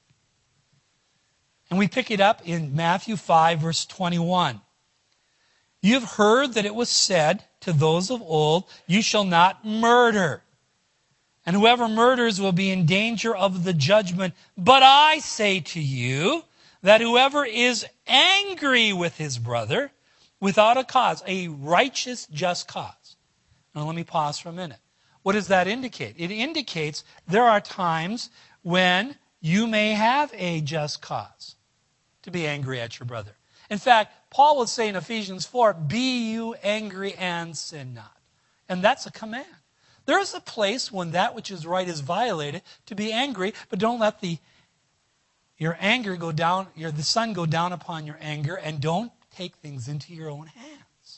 And we pick it up in Matthew five, verse twenty-one. You have heard that it was said to those of old, you shall not murder. And whoever murders will be in danger of the judgment. But I say to you that whoever is angry with his brother without a cause, a righteous, just cause. Now let me pause for a minute. What does that indicate? It indicates there are times when you may have a just cause to be angry at your brother. In fact, Paul would say in Ephesians four, be you angry and sin not. And that's a command. There is a place when that which is right is violated to be angry, but don't let the your anger go down, your the sun go down upon your anger, and don't take things into your own hands.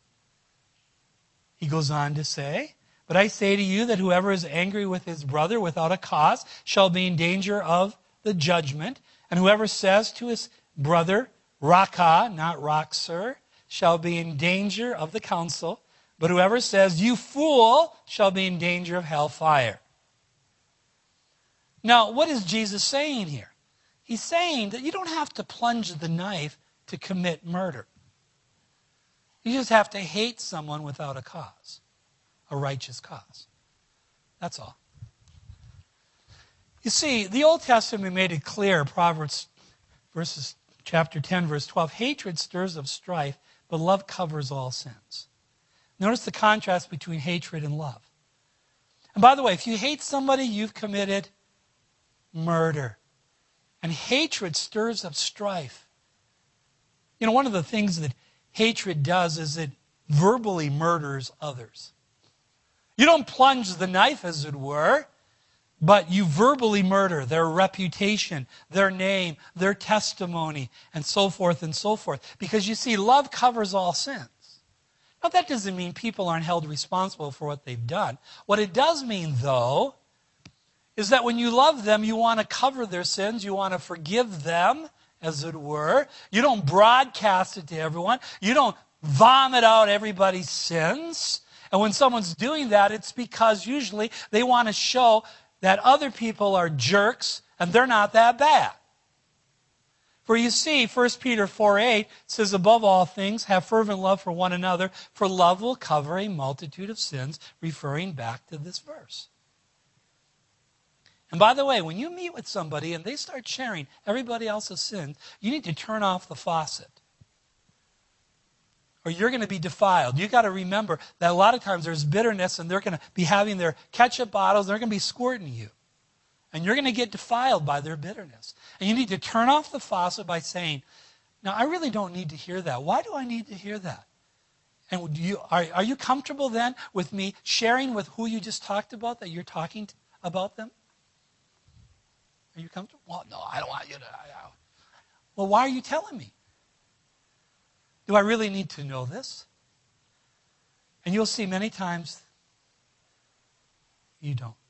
He goes on to say, but I say to you that whoever is angry with his brother without a cause shall be in danger of the judgment. And whoever says to his brother, Raka, not rock, sir, shall be in danger of the council. But whoever says, you fool, shall be in danger of hellfire. Now, what is Jesus saying here? He's saying that you don't have to plunge the knife to commit murder. You just have to hate someone without a cause, a righteous cause. That's all. You see, the Old Testament made it clear, Proverbs verses chapter ten, verse twelve, hatred stirs up strife, but love covers all sins. Notice the contrast between hatred and love. And by the way, if you hate somebody, you've committed murder. And hatred stirs up strife. You know, one of the things that hatred does is it verbally murders others. You don't plunge the knife, as it were, but you verbally murder their reputation, their name, their testimony, and so forth and so forth. Because you see, love covers all sins. Now, that doesn't mean people aren't held responsible for what they've done. What it does mean, though, is that when you love them, you want to cover their sins, you want to forgive them, as it were. You don't broadcast it to everyone. You don't vomit out everybody's sins. And when someone's doing that, it's because usually they want to show that other people are jerks and they're not that bad. For you see, First Peter four eight says, above all things, have fervent love for one another, for love will cover a multitude of sins, referring back to this verse. And by the way, when you meet with somebody and they start sharing everybody else's sins, you need to turn off the faucet. Or you're going to be defiled. You've got to remember that a lot of times there's bitterness and they're going to be having their ketchup bottles, they're going to be squirting you. And you're going to get defiled by their bitterness. And you need to turn off the faucet by saying, now I really don't need to hear that. Why do I need to hear that? And do you, are, are you comfortable then with me sharing with who you just talked about that you're talking to, about them? Are you comfortable? Well, no, I don't want you to. I, I, well, why are you telling me? Do I really need to know this? And you'll see many times you don't.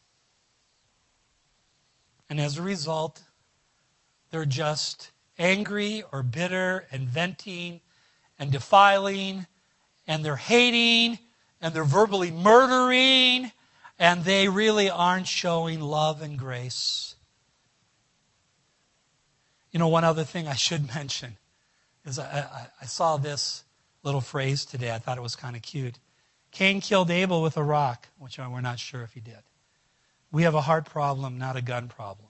And as a result, they're just angry or bitter and venting and defiling, and they're hating, and they're verbally murdering, and they really aren't showing love and grace. You know, one other thing I should mention is I, I, I saw this little phrase today. I thought it was kind of cute. Cain killed Abel with a rock, which we're not sure if he did. We have a heart problem, not a gun problem.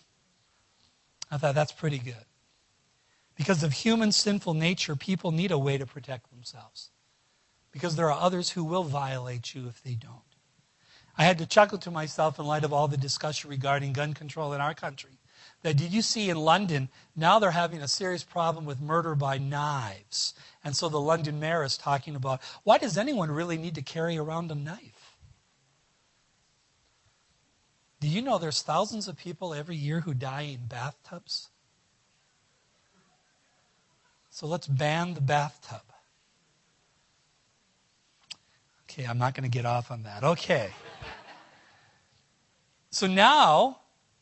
I thought that's pretty good. Because of human sinful nature, people need a way to protect themselves. Because there are others who will violate you if they don't. I had to chuckle to myself in light of all the discussion regarding gun control in our country, that, did you see in London, now they're having a serious problem with murder by knives. And so the London mayor is talking about, why does anyone really need to carry around a knife? Do you know there's thousands of people every year who die in bathtubs? So let's ban the bathtub. Okay, I'm not going to get off on that. Okay. So now,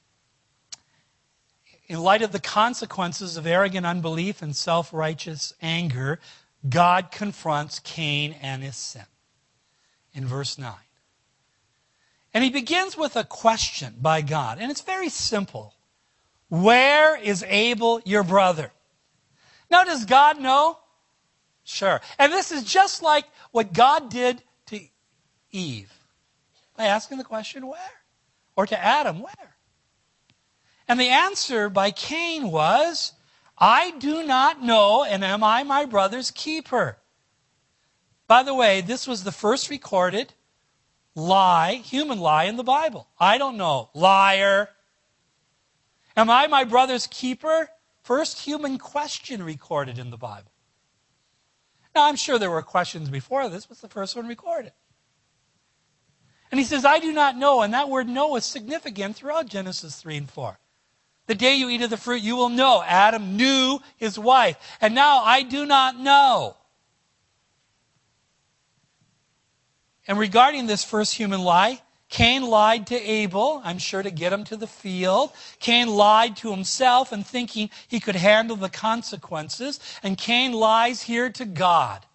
in light of the consequences of arrogant unbelief and self-righteous anger, God confronts Cain and his sin in verse nine. And he begins with a question by God. And it's very simple. Where is Abel, your brother? Now, does God know? Sure. And this is just like what God did to Eve by asking the question, where? Or to Adam, where? And the answer by Cain was, I do not know, and am I my brother's keeper? By the way, this was the first recorded lie, human lie in the Bible. I don't know. Liar. Am I my brother's keeper? First human question recorded in the Bible. Now, I'm sure there were questions before this, but the first one recorded. And he says, I do not know. And that word know is significant throughout Genesis three and four. The day you eat of the fruit, you will know. Adam knew his wife. And now I do not know. And regarding this first human lie, Cain lied to Abel, I'm sure to get him to the field. Cain lied to himself and thinking he could handle the consequences. And Cain lies here to God.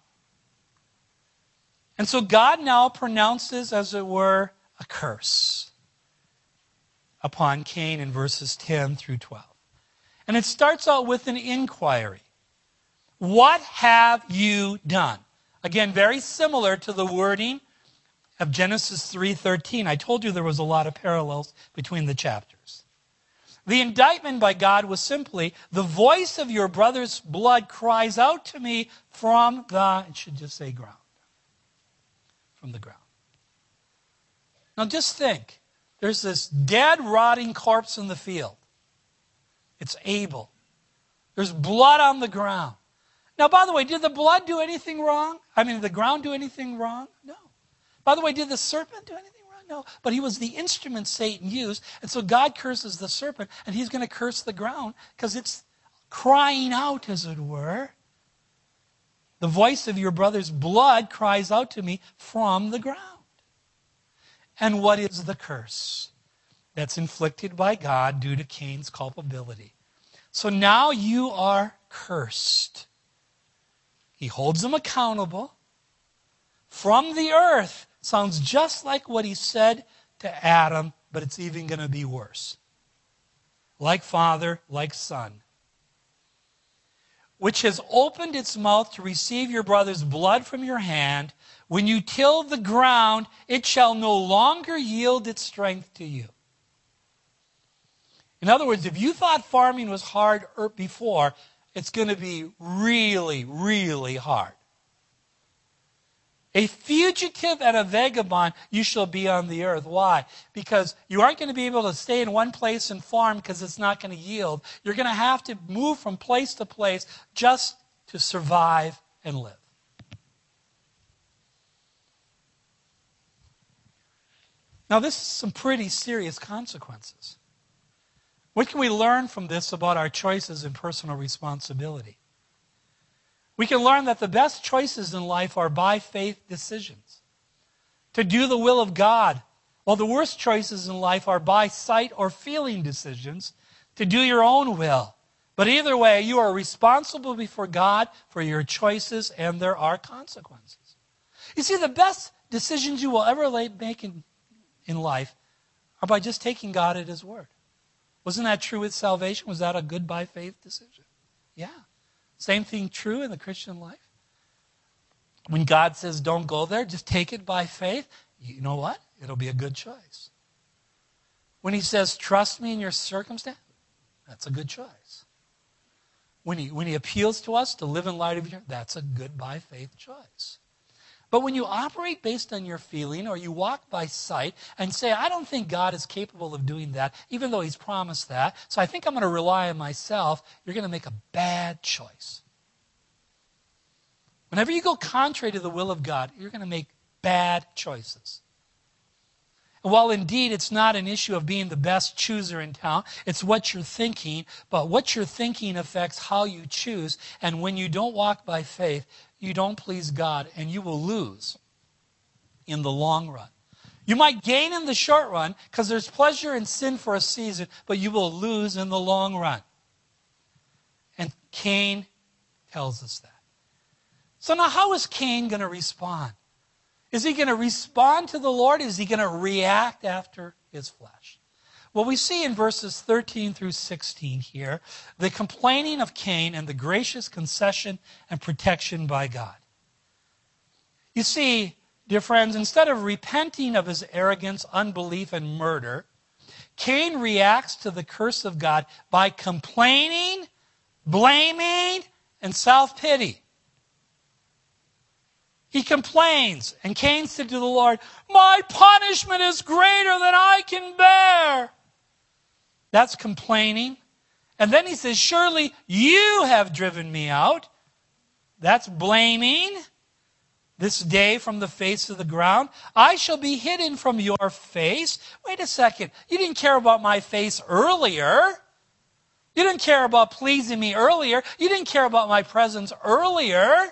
And so God now pronounces, as it were, a curse upon Cain in verses ten through twelve. And it starts out with an inquiry. What have you done? Again, very similar to the wording of Genesis three thirteen. I told you there was a lot of parallels between the chapters. The indictment by God was simply, the voice of your brother's blood cries out to me from the, it should just say ground. From the ground. Now just think, there's this dead, rotting corpse in the field. It's Abel. There's blood on the ground. Now, by the way, did the blood do anything wrong? I mean, did the ground do anything wrong? No. By the way, did the serpent do anything wrong? No. But he was the instrument Satan used. And so God curses the serpent, and he's going to curse the ground because it's crying out, as it were. The voice of your brother's blood cries out to me from the ground. And what is the curse that's inflicted by God due to Cain's culpability? So now you are cursed. He holds them accountable. From the earth sounds just like what he said to Adam, but it's even going to be worse. Like father, like son. Which has opened its mouth to receive your brother's blood from your hand. When you till the ground, it shall no longer yield its strength to you. In other words, if you thought farming was hard before, it's going to be really, really hard. A fugitive and a vagabond you shall be on the earth. Why? Because you aren't going to be able to stay in one place and farm because it's not going to yield. You're going to have to move from place to place just to survive and live. Now, this is some pretty serious consequences. What can we learn from this about our choices and personal responsibility? We can learn that the best choices in life are by faith decisions. To do the will of God, while the worst choices in life are by sight or feeling decisions to do your own will. But either way, you are responsible before God for your choices, and there are consequences. You see, the best decisions you will ever make in, in life are by just taking God at His word. Wasn't that true with salvation? Was that a good by faith decision? Yeah. Same thing true in the Christian life. When God says don't go there, just take it by faith. You know what? It'll be a good choice. When He says trust me in your circumstance, that's a good choice. When he, when he appeals to us to live in light of your, that's a good by faith choice. But when you operate based on your feeling or you walk by sight and say, I don't think God is capable of doing that, even though he's promised that, so I think I'm going to rely on myself, you're going to make a bad choice. Whenever you go contrary to the will of God, you're going to make bad choices. And while indeed it's not an issue of being the best chooser in town, it's what you're thinking, but what you're thinking affects how you choose. And when you don't walk by faith, you don't please God, and you will lose in the long run. You might gain in the short run because there's pleasure in sin for a season, but you will lose in the long run. And Cain tells us that. So now how is Cain going to respond? Is he going to respond to the Lord? Is he going to react after his flesh? Well, we see in verses thirteen through sixteen here the complaining of Cain and the gracious concession and protection by God. You see, dear friends, instead of repenting of his arrogance, unbelief, and murder, Cain reacts to the curse of God by complaining, blaming, and self-pity. He complains, and Cain said to the Lord, my punishment is greater than I can bear. That's complaining. And then he says, surely you have driven me out. That's blaming. This day from the face of the ground. I shall be hidden from your face. Wait a second. You didn't care about my face earlier. You didn't care about pleasing me earlier. You didn't care about my presence earlier.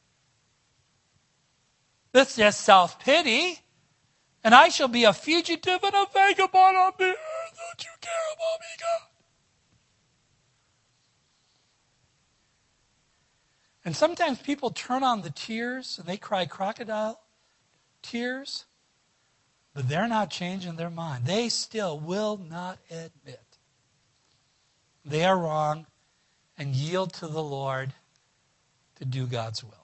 That's just self-pity. And I shall be a fugitive and a vagabond on the earth. Don't you care about me, God? And sometimes people turn on the tears and they cry crocodile tears, but they're not changing their mind. They still will not admit they are wrong and yield to the Lord to do God's will.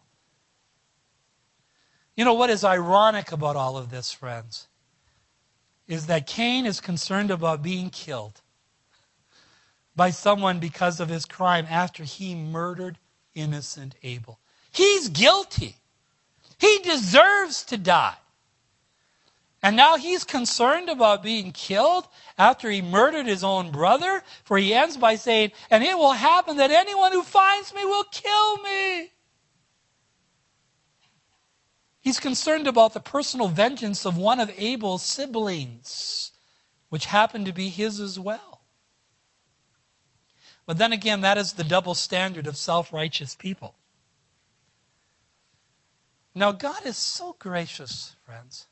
You know what is ironic about all of this, friends, is that Cain is concerned about being killed by someone because of his crime after he murdered innocent Abel. He's guilty. He deserves to die. And now he's concerned about being killed after he murdered his own brother, for he ends by saying, and it will happen that anyone who finds me will kill me. He's concerned about the personal vengeance of one of Abel's siblings, which happened to be his as well. But then again, that is the double standard of self-righteous people. Now, God is so gracious, friends.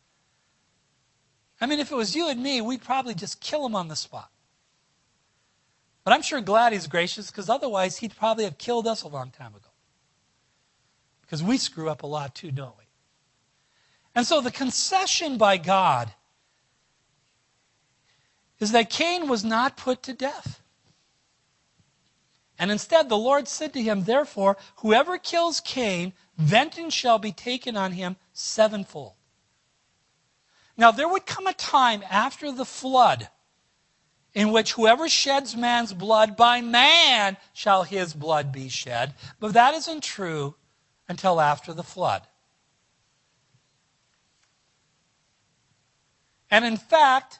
I mean, if it was you and me, we'd probably just kill him on the spot. But I'm sure glad he's gracious, because otherwise he'd probably have killed us a long time ago. Because we screw up a lot too, don't we? And so the concession by God is that Cain was not put to death. And instead the Lord said to him, therefore, whoever kills Cain, vengeance shall be taken on him sevenfold. Now there would come a time after the flood in which whoever sheds man's blood, by man shall his blood be shed. But that isn't true until after the flood. And in fact,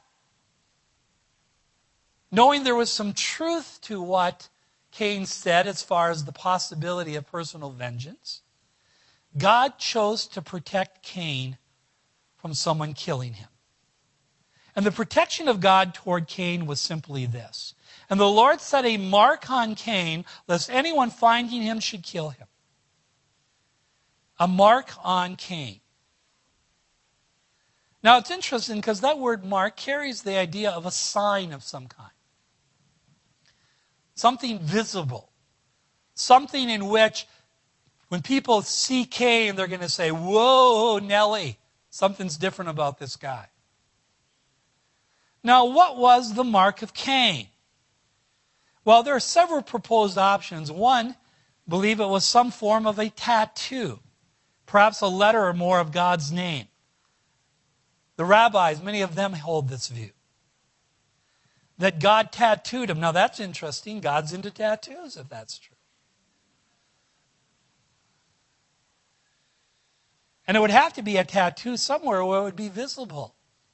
knowing there was some truth to what Cain said as far as the possibility of personal vengeance, God chose to protect Cain from someone killing him. And the protection of God toward Cain was simply this. And the Lord set a mark on Cain, lest anyone finding him should kill him. A mark on Cain. Now it's interesting because that word mark carries the idea of a sign of some kind. Something visible. Something in which when people see Cain, they're going to say, whoa, Nelly, something's different about this guy. Now, what was the mark of Cain? Well, there are several proposed options. One, believe it was some form of a tattoo. Perhaps a letter or more of God's name. The rabbis, many of them hold this view. That God tattooed him. Now that's interesting. God's into tattoos, if that's true. And it would have to be a tattoo somewhere where it would be visible.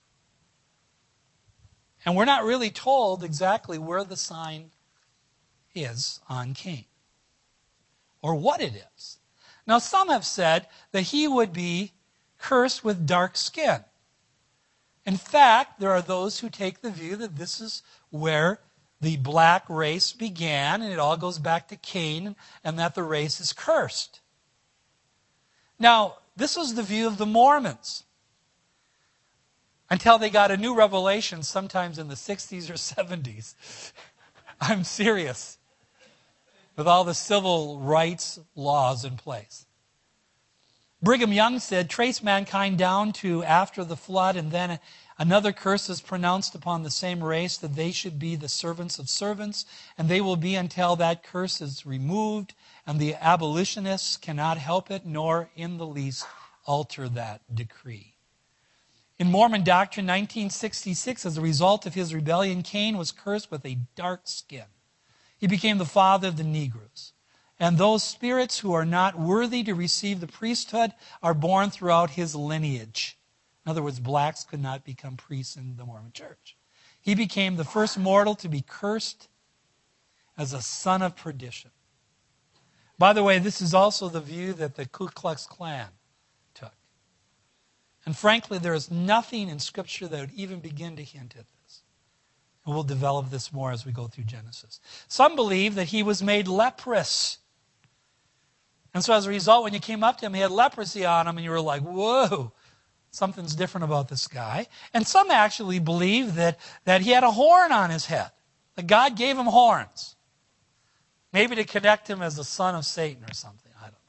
And we're not really told exactly where the sign is on Cain, or what it is. Now, some have said that he would be cursed with dark skin. In fact, there are those who take the view that this is where the black race began, and it all goes back to Cain, and that the race is cursed. Now, this was the view of the Mormons until they got a new revelation sometimes in the sixties or seventies. I'm serious. With all the civil rights laws in place. Brigham Young said, trace mankind down to after the flood, and then another curse is pronounced upon the same race, that they should be the servants of servants, and they will be until that curse is removed, and the abolitionists cannot help it, nor in the least alter that decree. In Mormon doctrine, nineteen sixty-six, as a result of his rebellion, Cain was cursed with a dark skin. He became the father of the Negroes. And those spirits who are not worthy to receive the priesthood are born throughout his lineage. In other words, blacks could not become priests in the Mormon church. He became the first mortal to be cursed as a son of perdition. By the way, this is also the view that the Ku Klux Klan took. And frankly, there is nothing in Scripture that would even begin to hint at this. And we'll develop this more as we go through Genesis. Some believe that he was made leprous. And so as a result, when you came up to him, he had leprosy on him, and you were like, whoa, something's different about this guy. And some actually believe that, that he had a horn on his head, that God gave him horns. Maybe to connect him as the son of Satan or something. I don't know.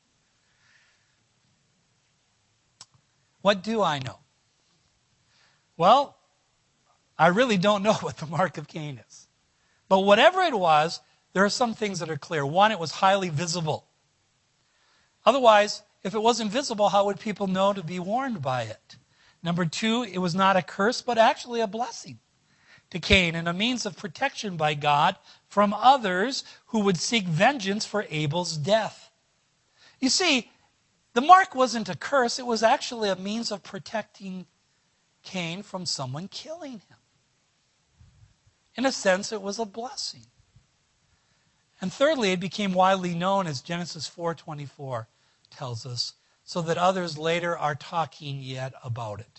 What do I know? Well, I really don't know what the mark of Cain is. But whatever it was, there are some things that are clear. One, it was highly visible. Otherwise, if it wasn't visible, how would people know to be warned by it? Number two, it was not a curse, but actually a blessing to Cain and a means of protection by God from others who would seek vengeance for Abel's death. You see, the mark wasn't a curse. It was actually a means of protecting Cain from someone killing him. In a sense, it was a blessing. And thirdly, it became widely known, as Genesis four twenty-four tells us, so that others later are talking yet about it.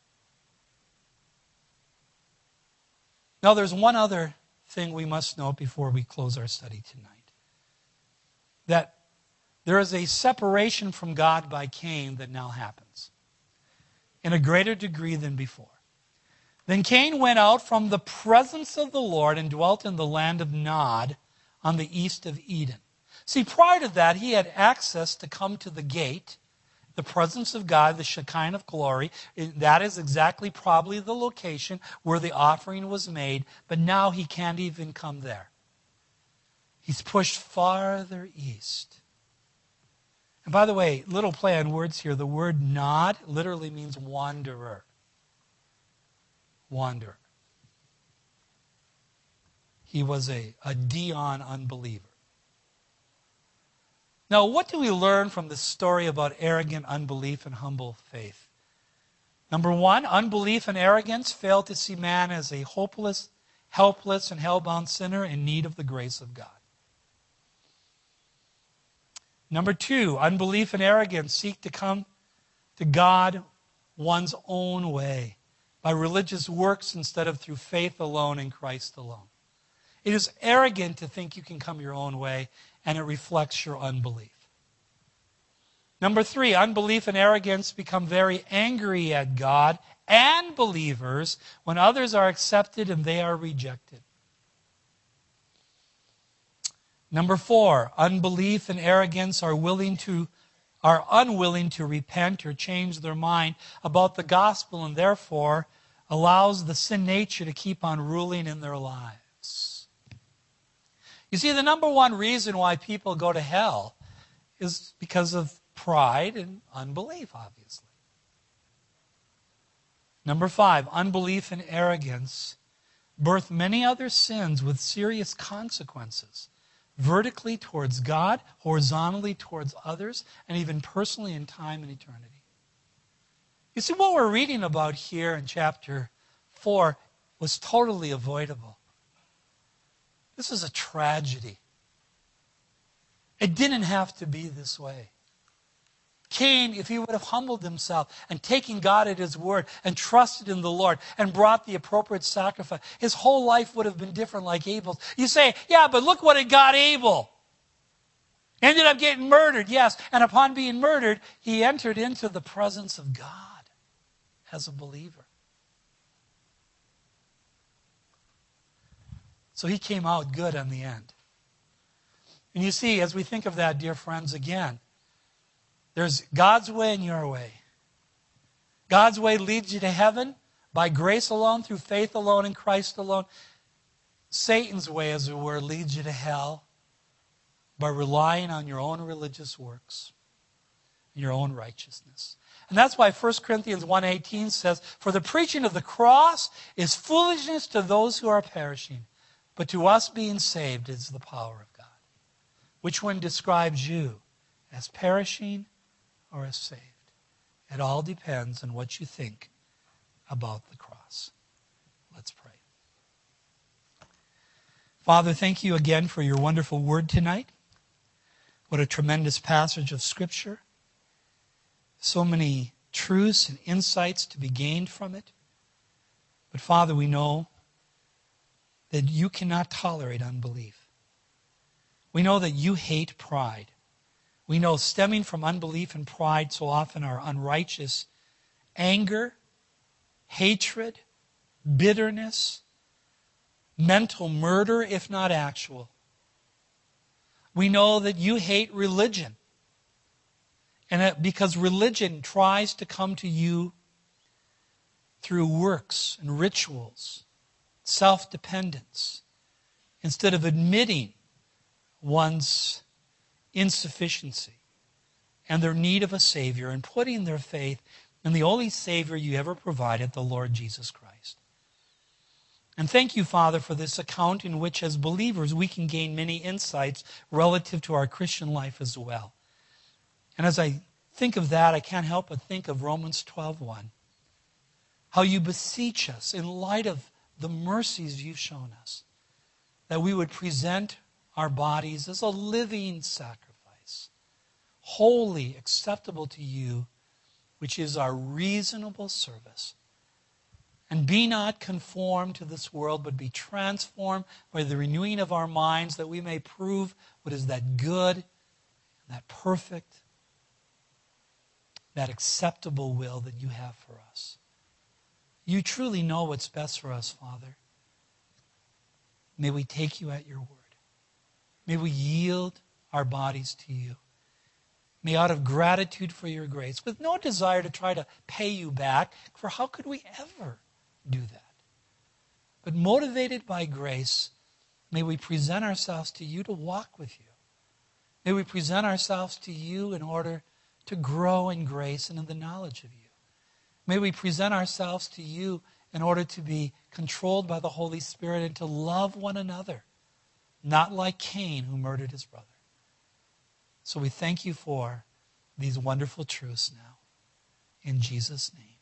Now, there's one other thing we must note before we close our study tonight. That there is a separation from God by Cain that now happens in a greater degree than before. Then Cain went out from the presence of the Lord and dwelt in the land of Nod on the east of Eden. See, prior to that, he had access to come to the gate, the presence of God, the Shekinah of glory. That is exactly probably the location where the offering was made, but now he can't even come there. He's pushed farther east. And by the way, little play on words here, the word Nod literally means wanderer. Wanderer. He was a, a Dion unbeliever. Now, what do we learn from this story about arrogant unbelief and humble faith? Number one, unbelief and arrogance fail to see man as a hopeless, helpless, and hell-bound sinner in need of the grace of God. Number two, unbelief and arrogance seek to come to God one's own way, by religious works instead of through faith alone in Christ alone. It is arrogant to think you can come your own way, and it reflects your unbelief. Number three, unbelief and arrogance become very angry at God and believers when others are accepted and they are rejected. Number four, unbelief and arrogance are willing to are unwilling to repent or change their mind about the gospel, and therefore allows the sin nature to keep on ruling in their lives. You see, the number one reason why people go to hell is because of pride and unbelief, obviously. Number five, unbelief and arrogance birth many other sins with serious consequences vertically towards God, horizontally towards others, and even personally in time and eternity. You see, what we're reading about here in chapter four was totally avoidable. This is a tragedy. It didn't have to be this way. Cain, if he would have humbled himself and taken God at his word and trusted in the Lord and brought the appropriate sacrifice, his whole life would have been different like Abel's. You say, yeah, but look what it got Abel. Ended up getting murdered, yes. And upon being murdered, he entered into the presence of God as a believer. So he came out good in the end. And you see, as we think of that, dear friends, again, there's God's way and your way. God's way leads you to heaven by grace alone, through faith alone, in Christ alone. Satan's way, as it were, leads you to hell by relying on your own religious works, your own righteousness. And that's why First Corinthians one eighteen says, "For the preaching of the cross is foolishness to those who are perishing, but to us being saved is the power of God." Which one describes you, as perishing or as saved? It all depends on what you think about the cross. Let's pray. Father, thank you again for your wonderful word tonight. What a tremendous passage of Scripture. So many truths and insights to be gained from it. But Father, we know that you cannot tolerate unbelief. We know that you hate pride. We know stemming from unbelief and pride so often are unrighteous anger, hatred, bitterness, mental murder, if not actual. We know that you hate religion. And that because religion tries to come to you through works and rituals, self-dependence, instead of admitting one's insufficiency and their need of a Savior and putting their faith in the only Savior you ever provided, the Lord Jesus Christ. And thank you, Father, for this account in which, as believers, we can gain many insights relative to our Christian life as well. And as I think of that, I can't help but think of Romans twelve one. How you beseech us, in light of the mercies you've shown us, that we would present our bodies as a living sacrifice, holy, acceptable to you, which is our reasonable service. And be not conformed to this world, but be transformed by the renewing of our minds, that we may prove what is that good, that perfect, that acceptable will that you have for us. You truly know what's best for us, Father. May we take you at your word. May we yield our bodies to you. May out of gratitude for your grace, with no desire to try to pay you back, for how could we ever do that? But motivated by grace, may we present ourselves to you to walk with you. May we present ourselves to you in order to grow in grace and in the knowledge of you. May we present ourselves to you in order to be controlled by the Holy Spirit and to love one another, not like Cain, who murdered his brother. So we thank you for these wonderful truths now. In Jesus' name.